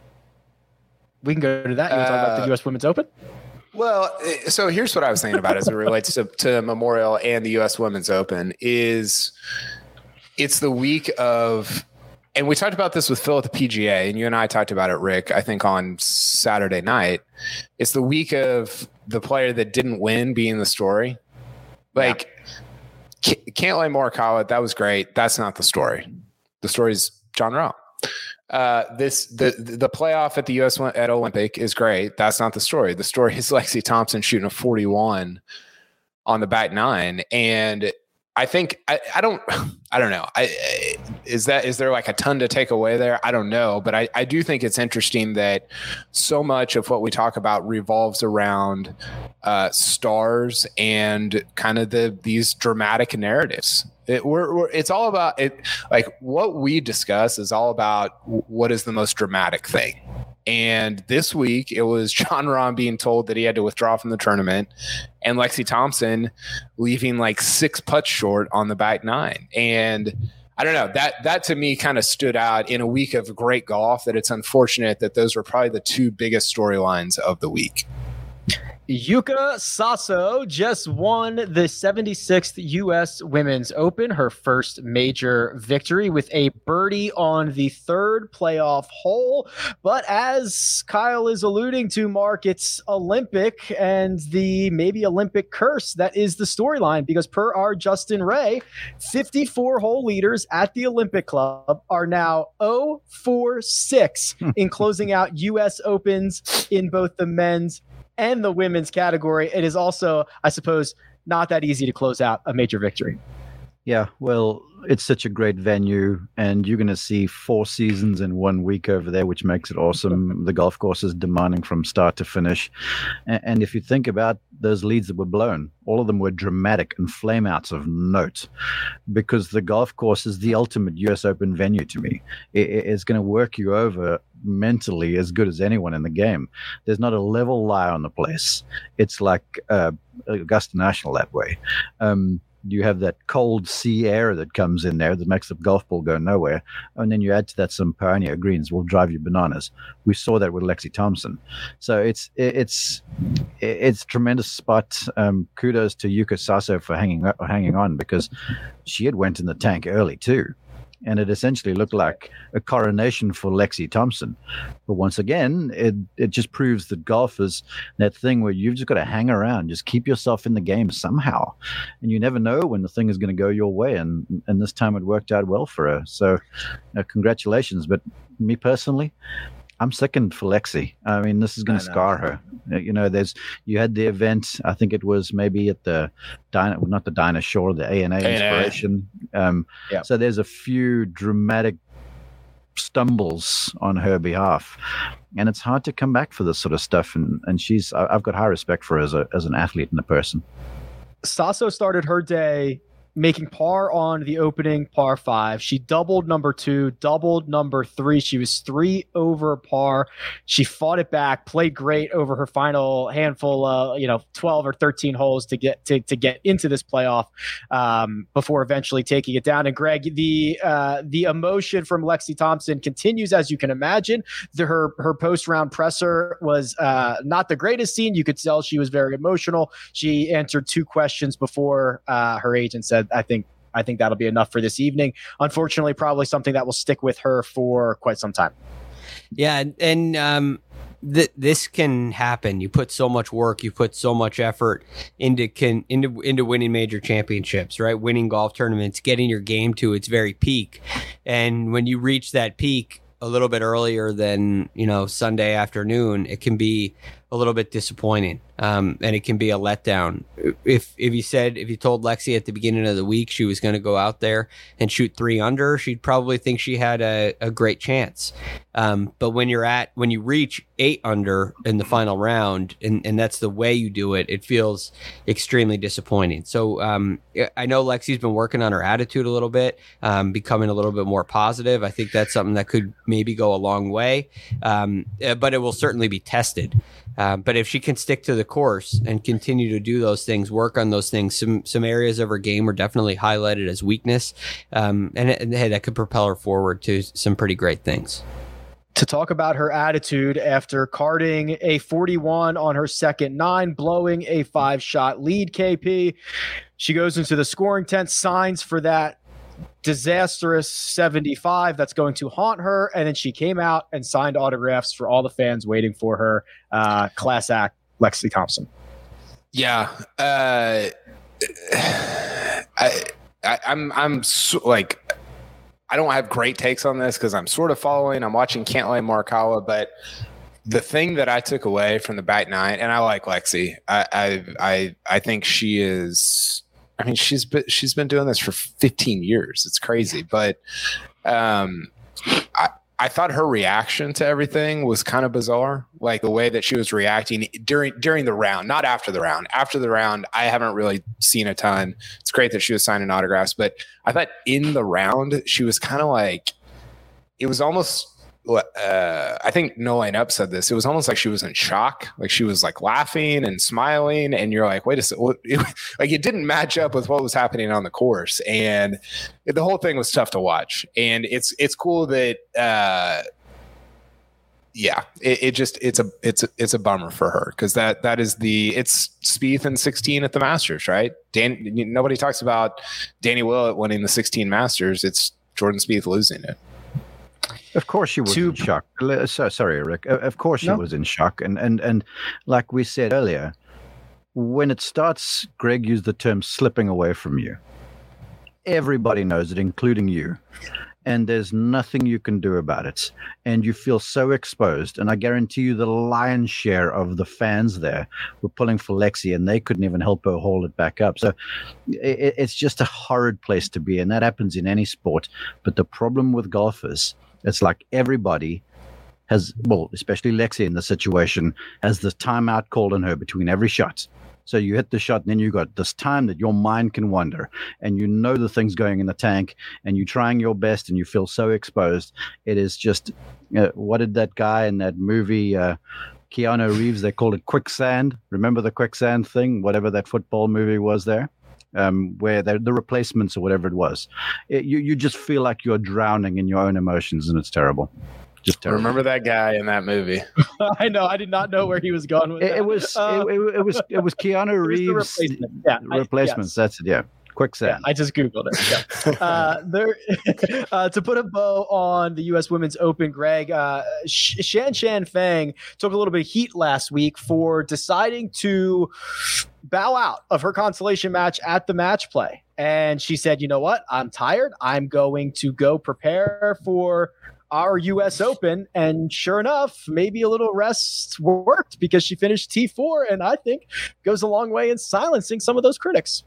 B: We can go to that. You want to talk about the U S Women's Open?
E: Well, so here's what I was thinking about as it relates to, to Memorial and the U S Women's Open is it's the week of, and we talked about this with Phil at the P G A, and you and I talked about it, Rick, I think on Saturday night. It's the week of the player that didn't win being the story. Like, yeah. Cantlay Morikawa, that was great. That's not the story. The story is Jon Rahm. Uh, this the the playoff at the U S at Olympic is great. That's not the story. The story is Lexi Thompson shooting a forty-one on the back nine, and I think I, I don't I don't know. I is that is there like a ton to take away there? I don't know, but I, I do think it's interesting that so much of what we talk about revolves around uh, stars and kind of the these dramatic narratives. It, we're, we're, it's all about it. Like what we discuss is all about what is the most dramatic thing. And this week it was Jon Rahm being told that he had to withdraw from the tournament, and Lexi Thompson leaving like six putts short on the back nine. And I don't know, that that to me kind of stood out in a week of great golf, that it's unfortunate that those were probably the two biggest storylines of the week.
B: Yuka Saso just won the seventy-sixth U S Women's Open, her first major victory with a birdie on the third playoff hole. But as Kyle is alluding to, Mark, it's Olympic and the maybe Olympic curse that is the storyline, because per our Justin Ray, fifty-four hole leaders at the Olympic Club are now oh for six in closing out U S Opens in both the men's and the women's category. It is also, I suppose, not that easy to close out a major victory.
D: Yeah, well, it's such a great venue, and you're going to see four seasons in one week over there, which makes it awesome. The golf course is demanding from start to finish. And, and if you think about those leads that were blown, all of them were dramatic and flameouts of note, because the golf course is the ultimate U S Open venue to me. It, it's going to work you over mentally as good as anyone in the game. There's not a level lie on the place. It's like uh, Augusta National that way. Um, You have that cold sea air that comes in there that makes the golf ball go nowhere. And then you add to that some Pioneer greens will drive you bananas. We saw that with Lexi Thompson. So it's it's it's a tremendous spot. Um, kudos to Yuka Saso for hanging hanging on, because she had went in the tank early too. And it essentially looked like a coronation for Lexi Thompson. But once again, it it just proves that golf is that thing where you've just got to hang around, just keep yourself in the game somehow. And you never know when the thing is going to go your way. And and this time it worked out well for her. So uh, congratulations. But me personally, I'm sickened for Lexi. I mean, this is going to scar her. You know, there's you had the event. I think it was maybe at the Dyna, not the Dinah Shore, the A and A Inspiration. Um, yeah. So there's a few dramatic stumbles on her behalf, and it's hard to come back for this sort of stuff. And and she's I've got high respect for her as a as an athlete and a person.
B: Saso started her day making par on the opening par five. She doubled number two, doubled number three. She was three over par. She fought it back, played great over her final handful, uh, you know, twelve or thirteen holes to get to, to get into this playoff um, before eventually taking it down. And Greg, the uh, the emotion from Lexi Thompson continues, as you can imagine. The, her her post round presser was uh, not the greatest scene. You could tell she was very emotional. She answered two questions before uh, her agent said, I think I think that'll be enough for this evening. Unfortunately, probably something that will stick with her for quite some time.
C: Yeah, and, and um, th- this can happen. You put so much work, you put so much effort into can into into winning major championships, right? Winning golf tournaments, getting your game to its very peak, and when you reach that peak a little bit earlier than, you know, Sunday afternoon, it can be a little bit disappointing, um, and it can be a letdown. If if you said if you told Lexi at the beginning of the week she was going to go out there and shoot three under, she'd probably think she had a, a great chance. Um, but when you're at when you reach eight under in the final round, and, and that's the way you do it, it feels extremely disappointing. So um, I know Lexi's been working on her attitude a little bit, um, becoming a little bit more positive. I think that's something that could maybe go a long way, um, but it will certainly be tested. Uh, but if she can stick to the course and continue to do those things, work on those things, some some areas of her game are definitely highlighted as weakness, um, and, and hey, that could propel her forward to some pretty great things.
B: To talk about her attitude after carding a forty-one on her second nine, blowing a five-shot lead, K P, she goes into the scoring tent, signs for that disastrous seventy-five that's going to haunt her, and then she came out and signed autographs for all the fans waiting for her. Uh, class act, Lexi Thompson.
E: Yeah, uh, I, I, I'm, I'm so, like, I don't have great takes on this because I'm sort of following. I'm watching Cantlay Morikawa, but the thing that I took away from the back nine, and I like Lexi. I, I, I, I think she is. I mean, she's been she's been doing this for fifteen years. It's crazy, but um, I I thought her reaction to everything was kind of bizarre. Like the way that she was reacting during during the round, not after the round. After the round, I haven't really seen a ton. It's great that she was signing autographs, but I thought in the round she was kind of like, it was almost. Uh, I think No Line Up said this. It was almost like she was in shock. Like she was like laughing and smiling, and you're like, wait a second. Like it didn't match up with what was happening on the course, and it, the whole thing was tough to watch. And it's it's cool that, uh, yeah, it, it just it's a it's a, it's a bummer for her because that that is the it's Spieth and sixteen at the Masters, right? Dan, nobody talks about Danny Willett winning the sixteen Masters. It's Jordan Spieth losing it.
D: Of course she was to, in shock. So, sorry, Rick. Of course she no. was in shock. And, and, and like we said earlier, when it starts, Greg used the term slipping away from you. Everybody knows it, including you. and there's nothing you can do about it. And you feel so exposed. And I guarantee you the lion's share of the fans there were pulling for Lexi, and they couldn't even help her hold it back up. So it, it's just a horrid place to be. And that happens in any sport. But the problem with golf is it's like everybody has, well, especially Lexi in the situation, has the timeout called on her between every shot. So you hit the shot, and then you got this time that your mind can wander, and you know the thing's going in the tank, and you're trying your best, and you feel so exposed. It is just, uh, what did that guy in that movie, uh, Keanu Reeves, they called it quicksand. Remember the quicksand thing, whatever that football movie was there, um, where the, the replacements or whatever it was. It, you, you just feel like you're drowning in your own emotions, and it's terrible. Just terrible.
E: Remember that guy in that movie?
B: I know. I did not know where he was going with
D: it.
B: That.
D: It was uh, it, it, it was it was Keanu Reeves.
B: It was the replacement. Yeah,
D: replacements.
B: I, yes.
D: That's it. Yeah, quicksand.
B: Yeah, I just googled it. Yeah. uh, there, uh, to put a bow on the U S Women's Open, Greg, uh, Shan Shan Fang took a little bit of heat last week for deciding to bow out of her consolation match at the match play, and she said, "You know what? I'm tired. I'm going to go prepare for our U S Open." And sure enough, maybe a little rest worked because she finished T four, and I think goes a long way in silencing some of those critics.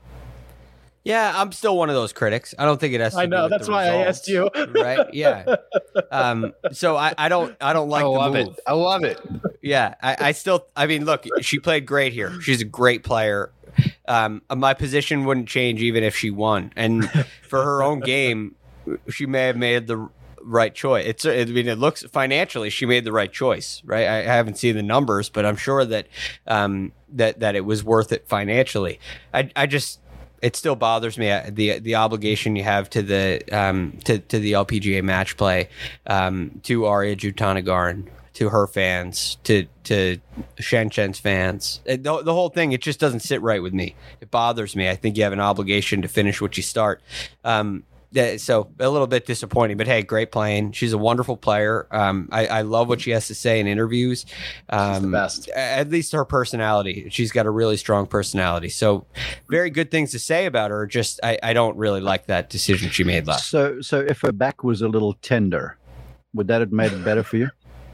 C: Yeah, I'm still one of those critics. I don't think it has to
B: I know,
C: do with
B: that's
C: the
B: why
C: results,
B: I asked you.
C: Right? Yeah. Um, so I, I don't I don't like
E: I
C: the
E: love
C: move.
E: it. I love it.
C: Yeah, I, I still I mean, look, she played great here. She's a great player. Um, my position wouldn't change even if she won. And for her own game, she may have made the right choice. It's I mean, it looks financially she made the right choice, right? I, I haven't seen the numbers, but I'm sure that um, that that it was worth it financially. I I just it still bothers me uh, the the obligation you have to the um, to to the L P G A match play, um, to Arya Jutanagaran, to her fans, to to Shan Shan's fans. The, the whole thing, it just doesn't sit right with me. It bothers me. I think you have an obligation to finish what you start. Um, So a little bit disappointing, but hey, great playing. She's a wonderful player. Um, I, I love what she has to say in interviews. Um,
B: She's the best.
C: At least her personality. She's got a really strong personality. So very good things to say about her. Just I, I don't really like that decision she made last.
D: So so if her back was a little tender, would that have made it better for you?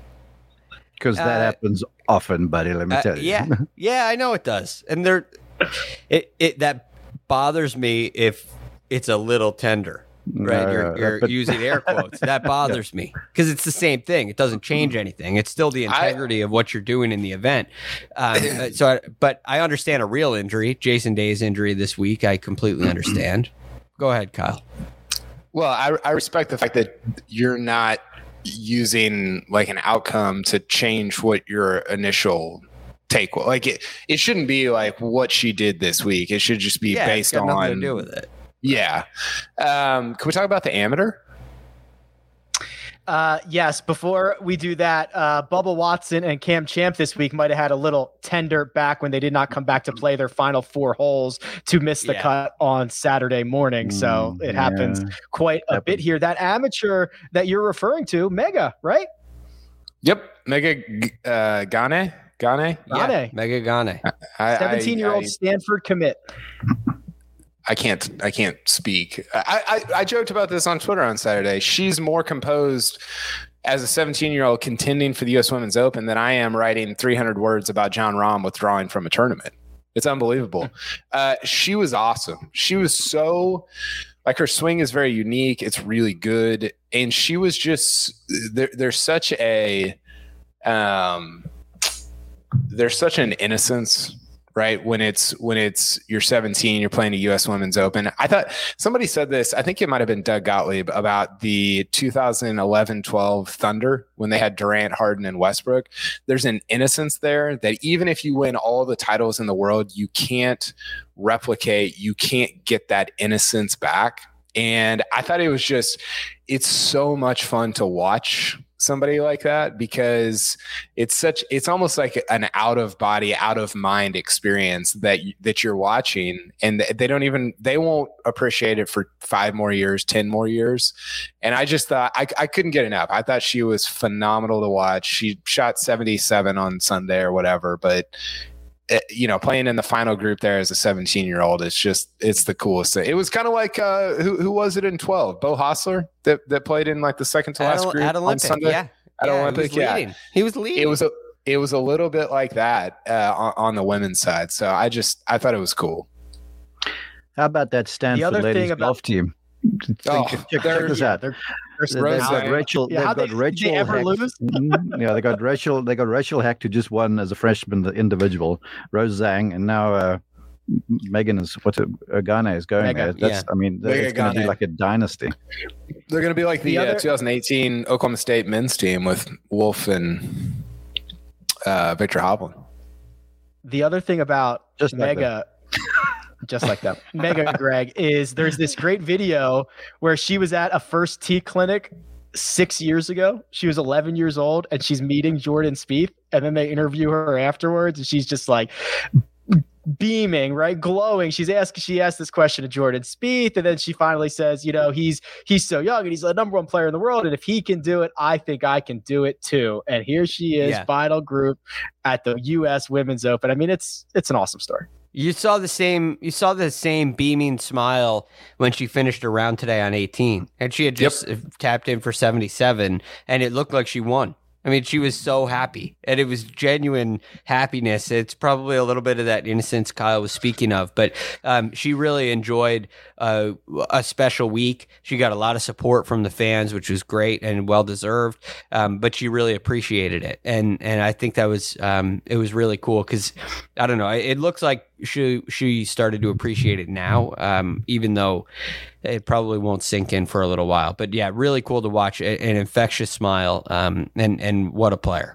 D: Because that
C: Uh,
D: happens often, buddy. Let me
C: Uh,
D: tell you.
C: yeah, yeah, I know it does, and there, it it that bothers me if it's a little tender. Right,
D: No,
C: you're, you're
D: but-
C: using air quotes. That bothers me because it's the same thing. It doesn't change anything. It's still the integrity of what you're doing in the event. Um, so, I, but I understand a real injury, Jason Day's injury this week. I completely understand. Go ahead, Kyle.
E: Well, I, I respect the fact that you're not using like an outcome to change what your initial take was. Like it, it shouldn't be like what she did this week. It should just be
C: Yeah,
E: based
C: it's got
E: on
C: nothing to do with it.
E: Yeah. Um, can we talk about the amateur?
B: Uh, yes, before we do that, uh, Bubba Watson and Cam Champ this week might have had a little tender back when they did not come back to play their final four holes to miss the
C: Yeah.
B: cut on Saturday morning. So
D: Mm,
B: it happens
D: yeah.
B: quite a bit here. That amateur that you're referring to, Mega, right?
E: Yep. Mega uh, Gane. Gane.
C: Yeah,
B: Gane.
C: Mega Gane.
B: seventeen-year-old
E: I,
B: Stanford commit.
E: I can't. I can't speak. I, I I joked about this on Twitter on Saturday. She's more composed as a seventeen-year-old contending for the U S Women's Open than I am writing three hundred words about John Rahm withdrawing from a tournament. It's unbelievable. Uh, she was awesome. She was so like her swing is very unique. It's really good, and she was just there. There's such a um, there's such an innocence. Right. When it's when it's you're seventeen, you're playing a U S Women's Open. I thought somebody said this. I think it might have been Doug Gottlieb about the two thousand eleven twelve Thunder when they had Durant, Harden, and Westbrook. There's an innocence there that even if you win all the titles in the world, you can't replicate. You can't get that innocence back. And I thought it was just it's so much fun to watch somebody like that because it's such it's almost like an out of body, out of mind experience that that you're watching, and they don't even they won't appreciate it for five more years, ten more years. And I just thought I, I couldn't get enough. I thought she was phenomenal to watch. She shot seventy-seven on Sunday or whatever, but it, you know, playing in the final group there as a seventeen year old, it's just, it's the coolest thing. It was kind of like, uh, who, who was it in twelve? Bo Hostler that, that played in like the second to last
C: at,
E: group
C: at
E: on
C: Olympic,
E: Sunday.
C: Yeah.
E: At
C: yeah,
E: Olympic,
C: he was leading.
E: yeah.
C: He was leading.
E: It was a, it was a little bit like that uh, on, on the women's side. So I just, I thought it was cool.
D: How about that Stanford ladies
B: about-
D: golf team?
E: Oh,
D: check, check,
E: they're-
D: check this out.
B: They're,
D: They-
B: they're
D: They've got
E: Rose-
D: Rachel.
B: Yeah,
D: they've
B: how
D: got
B: they-
D: Rachel.
B: they ever
D: Heck-
B: lose?
D: Mhm. Yeah, they got Rachel. They got Rachel Heck, who just won as a freshman individual. Rose Zhang, and now uh, Megan is what's it? Ogane is going
B: Megan,
D: there. That's.
C: yeah.
D: I mean, that-
E: Megan
D: it's going to be
E: Ogane.
D: like a dynasty.
E: They're going to be like the,
B: The
E: uh,
B: other-
E: twenty eighteen Oklahoma State men's team with Wolf and uh, Victor Hovland.
B: The other thing about
D: Just like
B: Mega, just like that, Mega Greg, is there's this great video where she was at a first tee clinic six years ago. She was eleven years old and she's meeting Jordan Spieth, and then they interview her afterwards, and she's just like beaming, right, glowing. She's asked, she asked this question to Jordan Spieth, and then she finally says, you know, he's he's so young and he's the number one player in the world, and if he can do it, I think I can do it too. And here she is,
C: Yeah.
B: final group at the U S Women's Open. I mean, it's it's an awesome story.
C: You saw the same. You saw the same beaming smile when she finished her round today on eighteen, and she had just tapped in for seventy-seven, and it looked like she won. I mean, she was so happy, and it was genuine happiness. It's probably a little bit of that innocence Kyle was speaking of, but um, she really enjoyed uh, a special week. She got a lot of support from the fans, which was great and well deserved. Um, but she really appreciated it, and and I think that was um, it was really cool because I don't know. It looks like she she started to appreciate it now, um, even though it probably won't sink in for a little while. But yeah, really cool to watch a, an infectious smile, um, and and what a player.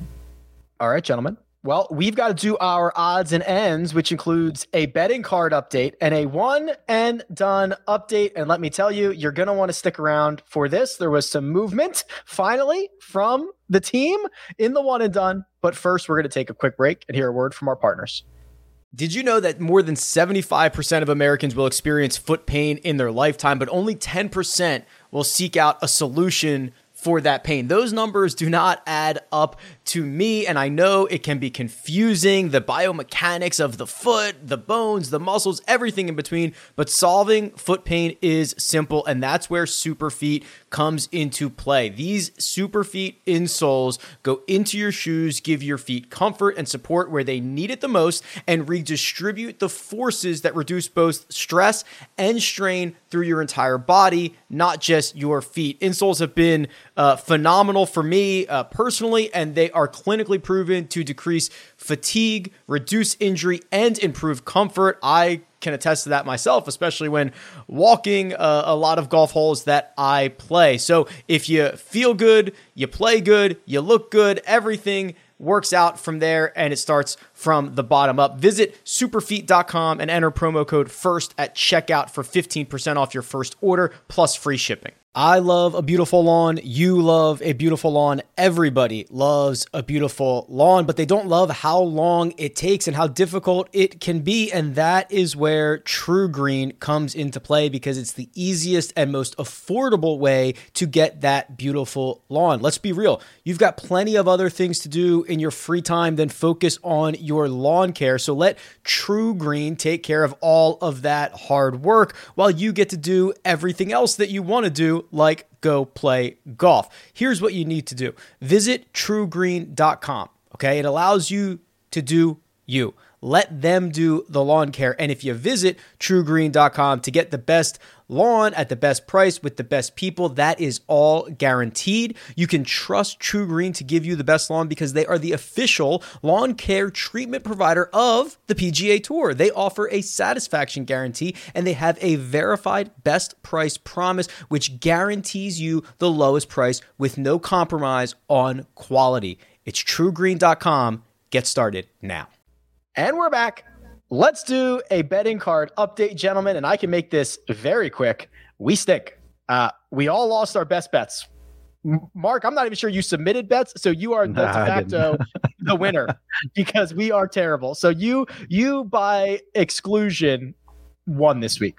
B: All right, gentlemen. Well, we've got to do our odds and ends, which includes a betting card update and a one and done update. And let me tell you, you're going to want to stick around for this. There was some movement finally from the team in the one and done. But first, we're going to take a quick break and hear a word from our partners.
F: Did you know that more than seventy-five percent of Americans will experience foot pain in their lifetime, but only ten percent will seek out a solution for that pain? Those numbers do not add up to me, and I know it can be confusing, the biomechanics of the foot, the bones, the muscles, everything in between, but solving foot pain is simple, and that's where Superfeet comes into play. These Superfeet insoles go into your shoes, give your feet comfort and support where they need it the most, and redistribute the forces that reduce both stress and strain through your entire body, not just your feet. Insoles have been uh, phenomenal for me uh, personally, and they are clinically proven to decrease fatigue, reduce injury, and improve comfort. I can attest to that myself, especially when walking uh, a lot of golf holes that I play. So if you feel good, you play good, you look good, everything works out from there, and it starts from the bottom up. Visit superfeet dot com and enter promo code FIRST at checkout for fifteen percent off your first order plus free shipping. I love a beautiful lawn. You love a beautiful lawn. Everybody loves a beautiful lawn, but they don't love how long it takes and how difficult it can be. And that is where TruGreen comes into play, because it's the easiest and most affordable way to get that beautiful lawn. Let's be real. You've got plenty of other things to do in your free time than focus on your lawn care. So let TruGreen take care of all of that hard work while you get to do everything else that you want to do, like go play golf. Here's what you need to do. Visit true green dot com. Okay. It allows you to do you. Let them do the lawn care. And if you visit true green dot com to get the best lawn at the best price with the best people, that is all guaranteed. You can trust TruGreen to give you the best lawn because they are the official lawn care treatment provider of the P G A Tour. They offer a satisfaction guarantee, and they have a verified best price promise, which guarantees you the lowest price with no compromise on quality. It's true green dot com. Get started now.
B: And we're back. Let's do a betting card update, gentlemen, and I can make this very quick. We stick. Uh, we all lost our best bets. M- Mark, I'm not even sure you submitted bets, so you are the
D: Nah,
B: de
D: I
B: facto the winner because we are terrible. So you, you by exclusion, won this week.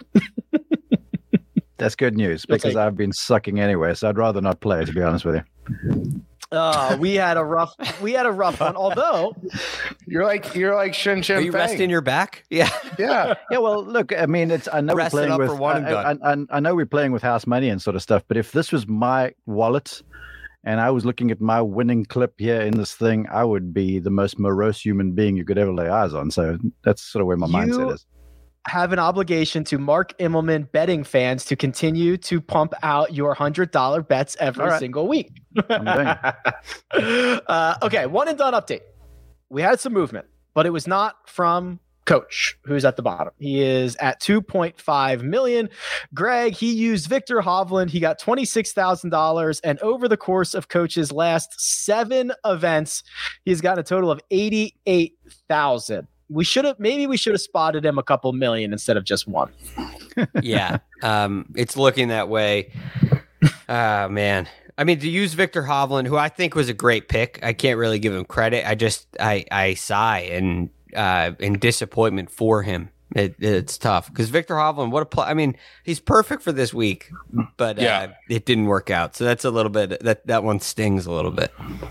D: That's good news
B: You'll
D: because
B: take-
D: I've been sucking anyway, so I'd rather not play, to be honest with you.
B: Uh, we had a rough we had a rough one. Although
E: you're like you're like Shin Shin.
C: Are you
E: Fang.
C: resting your back? Yeah.
E: Yeah.
D: Yeah, well, look, I mean, it's I know we're
C: Rest it
D: playing
C: up
D: with
C: for one and
D: I,
C: done.
D: I, I, I know we're playing with house money and sort of stuff, but if this was my wallet and I was looking at my winning clip here in this thing, I would be the most morose human being you could ever lay eyes on. So that's sort of where my
B: You-
D: mindset is.
B: have an obligation to Mark Immelman betting fans to continue to pump out your one hundred dollars bets every
D: All right.
B: single week.
D: I'm doing
B: uh, okay, one and done update. We had some movement, but it was not from Coach, who's at the bottom. He is at two point five million. Greg, he used Victor Hovland. He got twenty-six thousand dollars. And over the course of Coach's last seven events, he's gotten a total of eighty-eight thousand. We should have, maybe we should have spotted him a couple million instead of just one.
C: Yeah. Um, it's looking that way. Ah, man. I mean, to use Victor Hovland, who I think was a great pick, I can't really give him credit. I just, I, I sigh in, uh, in disappointment for him. It, it's tough because Victor Hovland, what a play. I mean, he's perfect for this week, but
E: Yeah.
C: uh, it didn't work out. So that's a little bit, that, that one stings a little bit.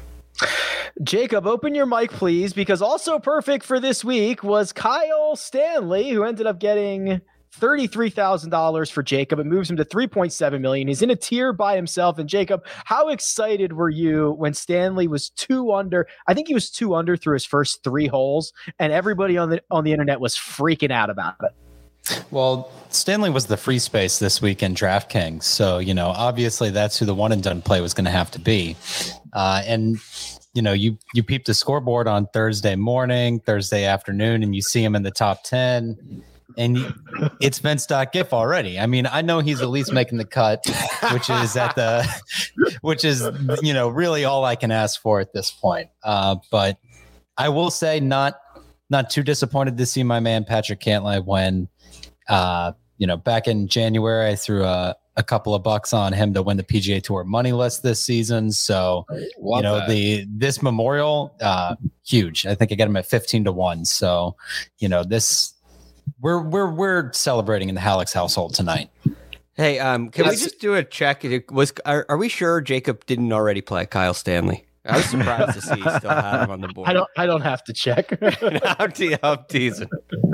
B: Jacob, open your mic, please, because also perfect for this week was Kyle Stanley, who ended up getting thirty-three thousand dollars for Jacob. It moves him to three point seven million dollars. He's in a tier by himself. And Jacob, how excited were you when Stanley was two under? I think he was two under through his first three holes, and everybody on the on the internet was freaking out about it.
G: Well, Stanley was the free space this week in DraftKings. So, you know, obviously that's who the one and done play was going to have to be. Uh, and, you know, you, you peep the scoreboard on Thursday morning, Thursday afternoon, and you see him in the top ten. And you, it's Vince.gif already. I mean, I know he's at least making the cut, which is at the, which is, you know, really all I can ask for at this point. Uh, but I will say not, not too disappointed to see my man Patrick Cantlay when, uh, you know, back in January, I threw a, a couple of bucks on him to win the P G A Tour money list this season. So,
E: Love
G: you know,
E: that.
G: the this Memorial, uh, huge. I think I got him at fifteen to one. So, you know, this we're we're we're celebrating in the Halleck's household tonight.
C: Hey, um, can
E: Yes.
C: we just do a check? It was are, are we sure Jacob didn't already play Kyle Stanley? I was surprised to see he still had him on the board.
B: I don't I don't have to check.
C: I'm, te- I'm teasing.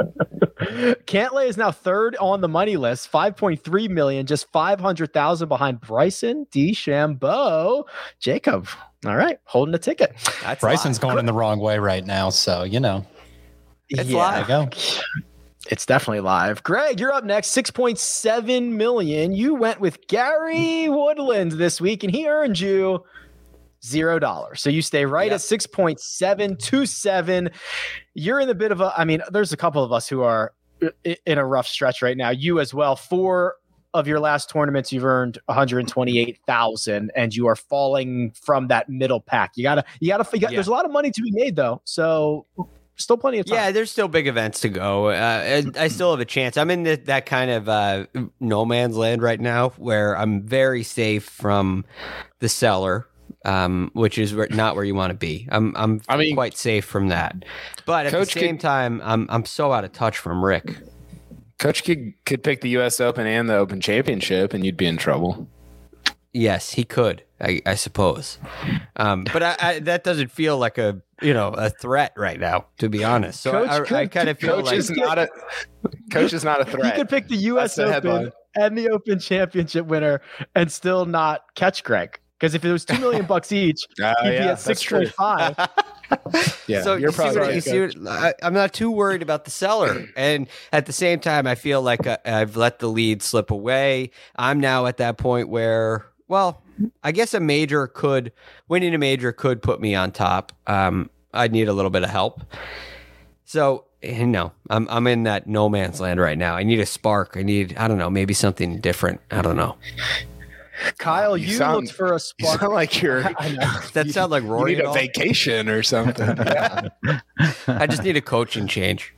B: Cantlay is now third on the money list, five point three million, just five hundred thousand behind Bryson DeChambeau. Jacob, all right, holding the ticket.
C: That's
G: Bryson's
C: live.
G: going in the wrong way right now. So, you know,
C: It's
B: Yeah.
C: live.
G: there you go.
B: It's definitely live. Greg, you're up next. six point seven million. You went with Gary Woodland this week, and he earned you zero dollars. So you stay right
C: Yep.
B: at six point seven two seven. You're in the bit of a, I mean, there's a couple of us who are i- in a rough stretch right now. You as well. Four of your last tournaments, you've earned one hundred twenty-eight thousand, and you are falling from that middle pack. You gotta, you gotta figure.
C: Yeah.
B: There's a lot of money to be made though, so still plenty of time.
C: Yeah, there's still big events to go. Uh, and I still have a chance. I'm in the, that kind of uh, no man's land right now where I'm very safe from the seller, um, which is where, not where you want to be. I'm I'm
E: I mean-
C: quite safe from that. But at
E: Coach
C: the same
E: could-
C: time, I'm I'm so out of touch from Rick.
E: Coach could could pick the U S Open and the Open Championship, and you'd be in trouble.
C: Yes, he could, I, I suppose. Um, but I, I, that doesn't feel like a you know a threat right now, to be honest. So
B: Coach
C: I,
B: could-
C: I kind of feel
E: Coach
C: like
E: is not a coach is not a
B: He
E: threat.
B: could pick the U S
E: That's the
B: Open
E: headline.
B: and the Open Championship winner and still not catch Greg. Because if it was two million bucks each,
E: Oh,
B: he'd be
E: yeah,
B: at
E: that's
B: six
E: true.
B: point five.
E: Yeah,
C: so
E: you're
C: you see
E: probably
C: what,
E: right.
C: you see
E: Coach.
C: what, I, I'm not too worried about the seller, and at the same time, I feel like I, I've let the lead slip away. I'm now at that point where, well, I guess a major could winning a major could put me on top. Um, I'd need a little bit of help. So you know, I'm I'm in that no man's land right now. I need a spark. I need I don't know, maybe something different. I don't know.
B: Kyle,
E: You
B: you,
E: sound-
B: looked for a
E: You
B: spark.
E: sound like you're.
B: I know.
C: Does that sound like
E: You
C: Rory?
E: need
C: at
E: a
C: all?
E: vacation or something. Yeah.
C: I just need a coaching change.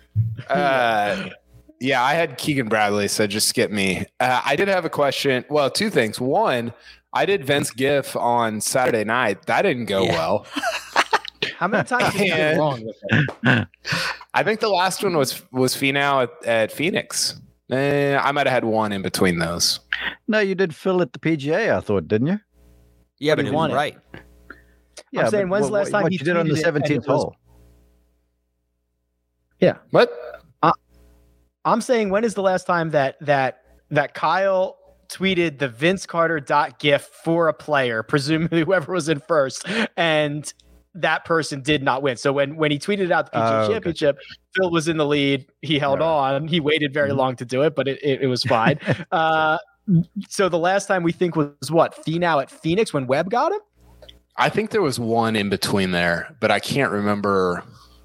E: Uh, yeah, I had Keegan Bradley, so just skip me. Uh, I did have a question. Well, two things. One, I did Vince Giff on Saturday night. That didn't go
C: Yeah.
E: well.
B: How many times did you get
E: And-
B: wrong with it?
E: I think the last one was was Finau at, at Phoenix. Eh, I might have had one in between those.
D: No, you did Phil at the P G A, I thought, didn't you?
C: Yeah,
B: But
C: but
B: he
C: it was
B: won it.
C: right.
D: Yeah,
B: I'm saying
D: but
B: when's
D: what,
B: the last time
D: what
B: he
D: you did on the
B: tweeted it and it
D: seventeenth
B: was-
D: hole?
B: Yeah.
E: What?
B: I'm saying when is the last time that that that Kyle tweeted the Vince Carter dot gif for a player, presumably whoever was in first, and that person did not win. So when when he tweeted out the P G A
D: Oh, okay.
B: Championship, Phil was in the lead. He held
D: Right.
B: on. He waited very
D: Mhm.
B: long to do it, but it, it, it was fine. uh, so the last time we think was what? Finau at Phoenix when Webb got him?
E: I think there was one in between there, but I can't remember.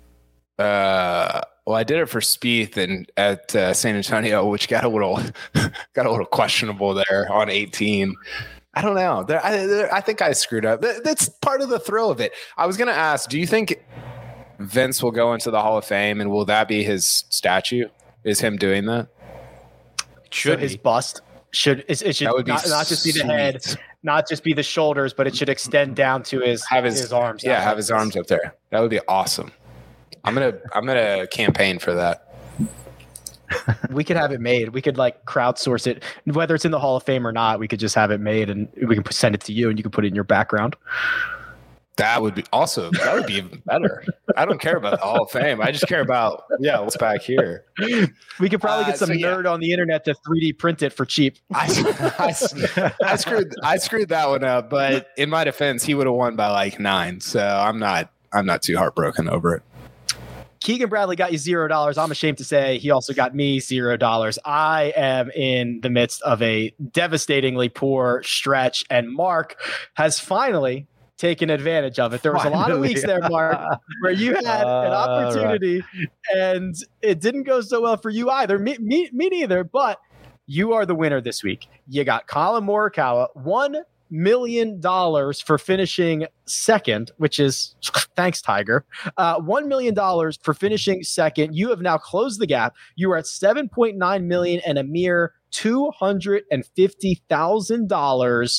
E: Uh, well, I did it for Spieth and at uh, San Antonio, which got a little got a little questionable there on eighteen. I don't know. There, I, there, I think I screwed up. That, that's part of the thrill of it. I was going to ask, do you think Vince will go into the Hall of Fame, and will that be his statue? Is him doing that?
B: Should his bust should it, it should
E: That would be
B: not, not just be the head,
E: sweet.
B: not just be the shoulders, but it should extend down to his
E: Have his,
B: his arms.
E: Yeah,
B: out
E: have
B: like
E: his
B: this.
E: arms up there. That would be awesome. I'm gonna I'm gonna campaign for that.
B: We could have it made. We could like crowdsource it, whether it's in the Hall of Fame or not. We could just have it made, and we can send it to you, and you can put it in your background.
E: That would be also that would be even better. I don't care about the Hall of Fame. I just care about yeah, what's back here.
B: We could probably
E: Uh,
B: get some
E: so, yeah.
B: nerd on the internet to three D print it for cheap.
E: I, I, I screwed I screwed that one up, but in my defense, he would have won by like nine. So I'm not I'm not too heartbroken over it.
B: Keegan Bradley got you zero dollars. I'm ashamed to say he also got me zero dollars. I am in the midst of a devastatingly poor stretch, and Mark has finally taken advantage of it. There was a lot of
D: Finally.
B: weeks there, Mark, where you had an
D: All
B: opportunity, and it didn't go so well for you either. Me, me, me neither. But you are the winner this week. You got Colin Morikawa, one million dollars for finishing second, which is thanks, Tiger. Uh, one million dollars for finishing second. You have now closed the gap. You are at seven point nine million dollars and a mere two hundred fifty thousand dollars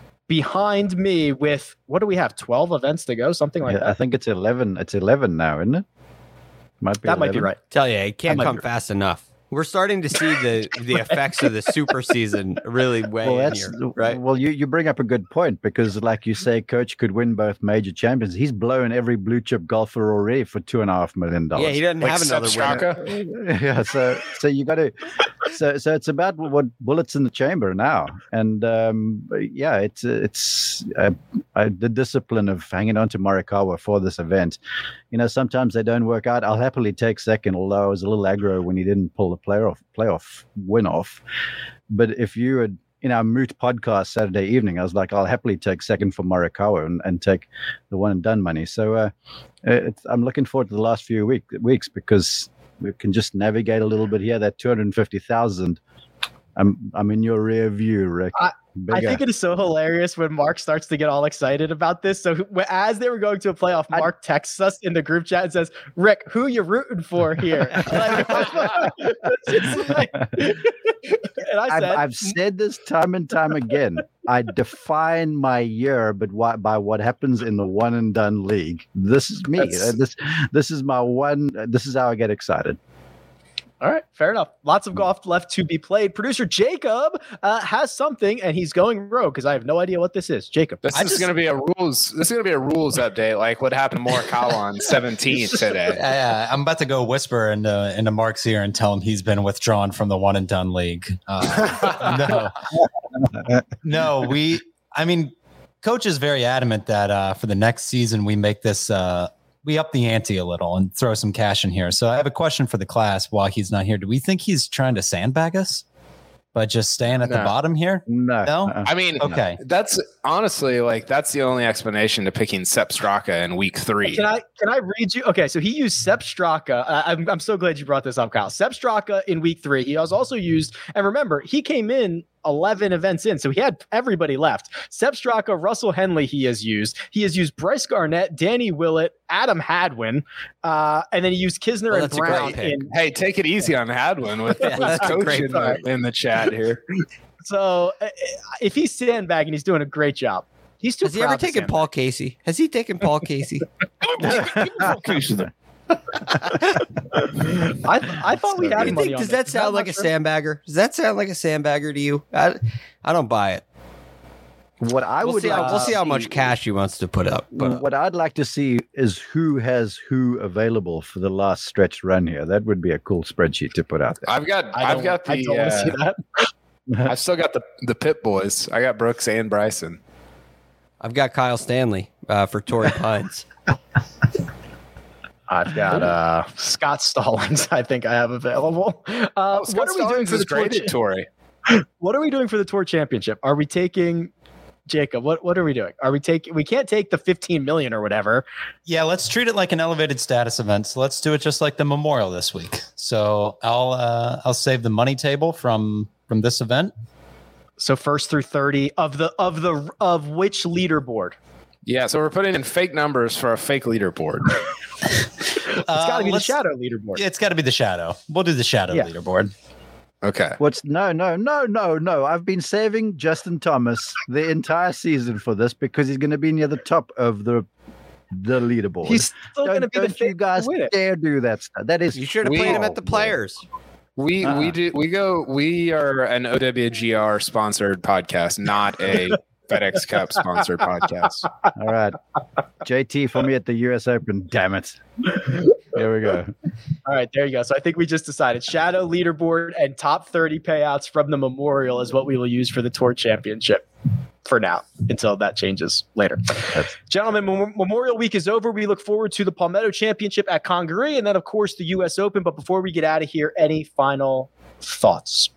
B: behind me with, what do we have? twelve events to go, something like
D: Yeah, I
B: that.
D: think it's eleven. It's eleven now, isn't it? Might be
B: That might be
D: eleven.
B: right.
C: Tell you, it can't
B: might
C: come
B: be right.
C: fast enough. We're starting to see the the effects of the super season really weigh
D: Well,
C: in
D: that's
C: here, right?
D: well. You, you bring up a good point because, like you say, Coach could win both major champions. He's blown every blue chip golfer already for two and a half million dollars.
C: Yeah, he doesn't
E: Like
C: have another
E: Sepp
C: winner.
E: Straka?
D: yeah, so so you got to so so it's about what bullets in the chamber now, and um, yeah, it's it's uh, uh, the discipline of hanging on to Morikawa for this event. You know, sometimes they don't work out. I'll happily take second, although I was a little aggro when he didn't pull the playoff playoff win off. But if you had in our moot podcast Saturday evening, I was like, I'll happily take second for Morikawa and, and take the one and done money. So uh, it's, I'm looking forward to the last few week, weeks because we can just navigate a little bit here. That two hundred fifty thousand. I'm I'm in your rear view, Rick.
B: I- I
D: Bigger.
B: think it is so hilarious when Mark starts to get all excited about this. So wh- as they were going to a playoff,
D: I-
B: Mark texts us in the group chat and says, "Rick, who you rooting for here?" Like, it's just like- and I
D: I've,
B: said,
D: I've said this time and time again. I define my year, but why, by what happens in the one and done league. This is me.
B: That's-
D: Uh, This this is my one. This is how I get excited.
B: All right, fair enough. Lots of golf left to be played. Producer Jacob uh, has something, and he's going rogue because I have no idea what this is. Jacob,
E: This
C: I
E: is
C: just-
E: going to be a rules. This is going to be a rules update, like what happened to Morikawa on seventeenth today.
G: Yeah, I'm about to go whisper into into Mark's ear and tell him he's been withdrawn from the one and done league. Uh, no, no, we. I mean, Coach is very adamant that uh, for the next season we make this. Uh, we up the ante a little and throw some cash in here. So I have a question for the class while he's not here. Do we think he's trying to sandbag us by just staying at the
E: No.
G: bottom here?
D: No,
G: No?
D: uh-uh.
E: I mean,
G: Okay.
E: that's honestly like that's the only explanation to picking Sepp Straka in week three.
B: can I can I read you? Okay, so he used Sepp Straka. Uh, I'm I'm so glad you brought this up, Kyle. Sepp Straka in week three. He was also used, and remember, he came in eleven events in, so he had everybody left. Sepp Straka, Russell Henley, he has used. He has used Bryce Garnett, Danny Willett, Adam Hadwin, uh, and then he used Kisner
C: Well,
B: and
C: that's a great
B: Brown.
C: pick.
B: In,
E: Hey, take it easy on Hadwin with,
C: Yeah,
E: with
C: that's a
E: coach
C: great
E: in the, in the chat here.
B: so uh, if he's sandbagging, he's doing a great job. He's too
C: Has he
B: proud
C: ever
B: to
C: taken
B: sandbag.
C: Paul Casey? Has he taken Paul Casey?
B: I, I thought we
D: So
B: had
C: Do you
B: money
C: think,
B: on
C: does
B: this.
C: that sound
B: I'm
C: like
B: not
C: a
B: sure.
C: sandbagger? Does that sound like a sandbagger to you? I, I don't buy it.
D: What I
C: we'll
D: would
C: see
D: like
C: how,
D: to
C: we'll see how
D: see-
C: much cash he wants to put up. But
D: What I'd like to see is who has who available for the last stretch run here. That would be a cool spreadsheet to put out there.
E: I've got
B: I
E: I've
B: don't-
E: got the
B: I don't want to see
E: uh,
B: that.
E: I've still got the the Pit Boys. I got Brooks and Bryson.
C: I've got Kyle Stanley uh, for Torrey Pines.
B: I've got uh, Scott Stallings. I think I have available. Uh,
E: Oh,
B: what
E: Scott
B: are we doing
E: Stallings
B: for
E: is
B: the tour?
E: great at Tory.
B: What are we doing for the tour championship? Are we taking Jacob? What What are we doing? Are we taking? We can't take the fifteen million or whatever.
G: Yeah, let's treat it like an elevated status event. So let's do it just like the Memorial this week. So I'll uh, I'll save the money table from from this event.
B: So first through thirty of the of the of which leaderboard?
E: Yeah, so we're putting in fake numbers for a fake leaderboard.
B: It's got to be the shadow leaderboard.
G: It's got to be the shadow. We'll do the shadow
B: Yeah.
G: leaderboard.
E: Okay.
D: What's no, no, no, no, no. I've been saving Justin Thomas the entire season for this because he's going to be near the top of the the leaderboard.
B: He's still going to
D: don't,
B: be the
D: don't you
B: fake
D: guys
B: to win it.
D: dare do that stuff. That is
C: You should have
E: We-
C: played him at the
D: Oh, boy.
C: Players.
E: We
D: Uh-uh.
E: we do we go we are an O W G R sponsored podcast, not a FedEx Cup sponsored podcast.
D: All right. J T for me at the U S Open. Damn it. There we go.
B: All right, there you go. So I think we just decided shadow leaderboard and top thirty payouts from the Memorial is what we will use for the Tour Championship for now until that changes later. Gentlemen, Mem- Memorial Week is over. We look forward to the Palmetto Championship at Congaree and then, of course, the U S Open. But before we get out of here, any final thoughts?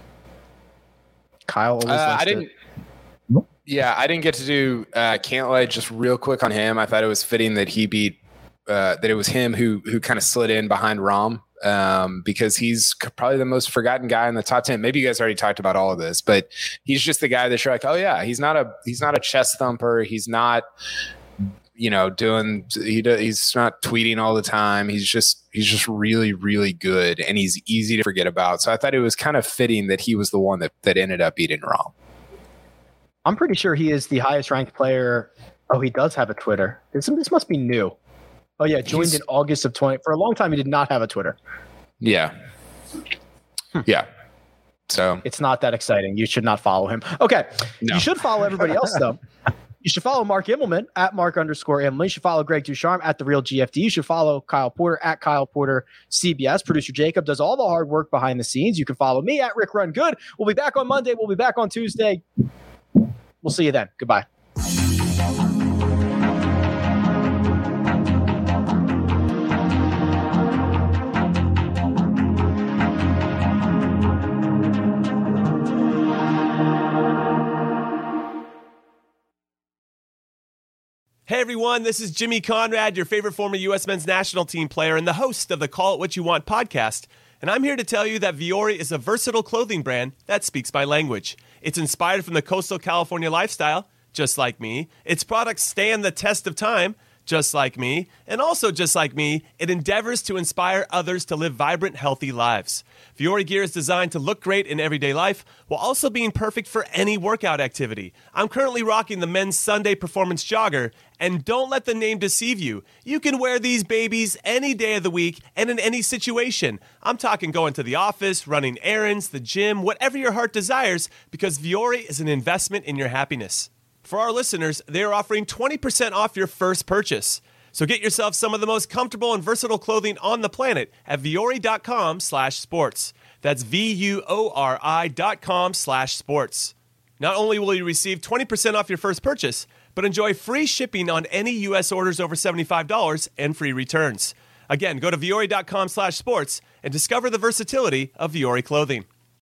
B: Kyle always
E: Uh,
B: likes
E: I
B: to-
E: didn't. Yeah, I didn't get to do uh, Cantlay. Just real quick on him, I thought it was fitting that he beat uh, that it was him who who kind of slid in behind Rahm um, because he's c- probably the most forgotten guy in the top ten. Maybe you guys already talked about all of this, but he's just the guy that you're like, oh yeah, he's not a he's not a chest thumper. He's not you know doing he do, he's not tweeting all the time. He's just he's just really really good and he's easy to forget about. So I thought it was kind of fitting that he was the one that that ended up beating Rahm.
B: I'm pretty sure he is the highest ranked player. Oh, he does have a Twitter. This, this must be new. Oh yeah, joined
E: He's-
B: in August of twenty. For a long time, he did not have a Twitter.
E: Yeah. Yeah. So
B: It's not that exciting. You should not follow him. Okay.
E: No.
B: You should follow everybody else, though. You should follow Mark Immelman at Mark underscore Immelman. You should follow Greg Ducharme at The Real G F D. You should follow Kyle Porter at Kyle Porter C B S. Producer Jacob does all the hard work behind the scenes. You can follow me at Rick Run Good. We'll be back on Monday. We'll be back on Tuesday. We'll see you then. Goodbye.
H: Hey everyone, this is Jimmy Conrad, your favorite former U S men's national team player and the host of the Call It What You Want podcast. And I'm here to tell you that Vuori is a versatile clothing brand that speaks my language. It's inspired from the coastal California lifestyle, just like me. Its products stand the test of time, just like me. And also just like me, it endeavors to inspire others to live vibrant, healthy lives. Vuori gear is designed to look great in everyday life while also being perfect for any workout activity. I'm currently rocking the men's Sunday Performance Jogger, and don't let the name deceive you. You can wear these babies any day of the week and in any situation. I'm talking going to the office, running errands, the gym, whatever your heart desires, because Vuori is an investment in your happiness. For our listeners, they are offering twenty percent off your first purchase. So get yourself some of the most comfortable and versatile clothing on the planet at vuori.com slash sports. That's V-U-O-R-I dot com slash sports. Not only will you receive twenty percent off your first purchase, but enjoy free shipping on any U S orders over seventy-five dollars and free returns. Again, go to vuori.com slash sports and discover the versatility of Vuori clothing.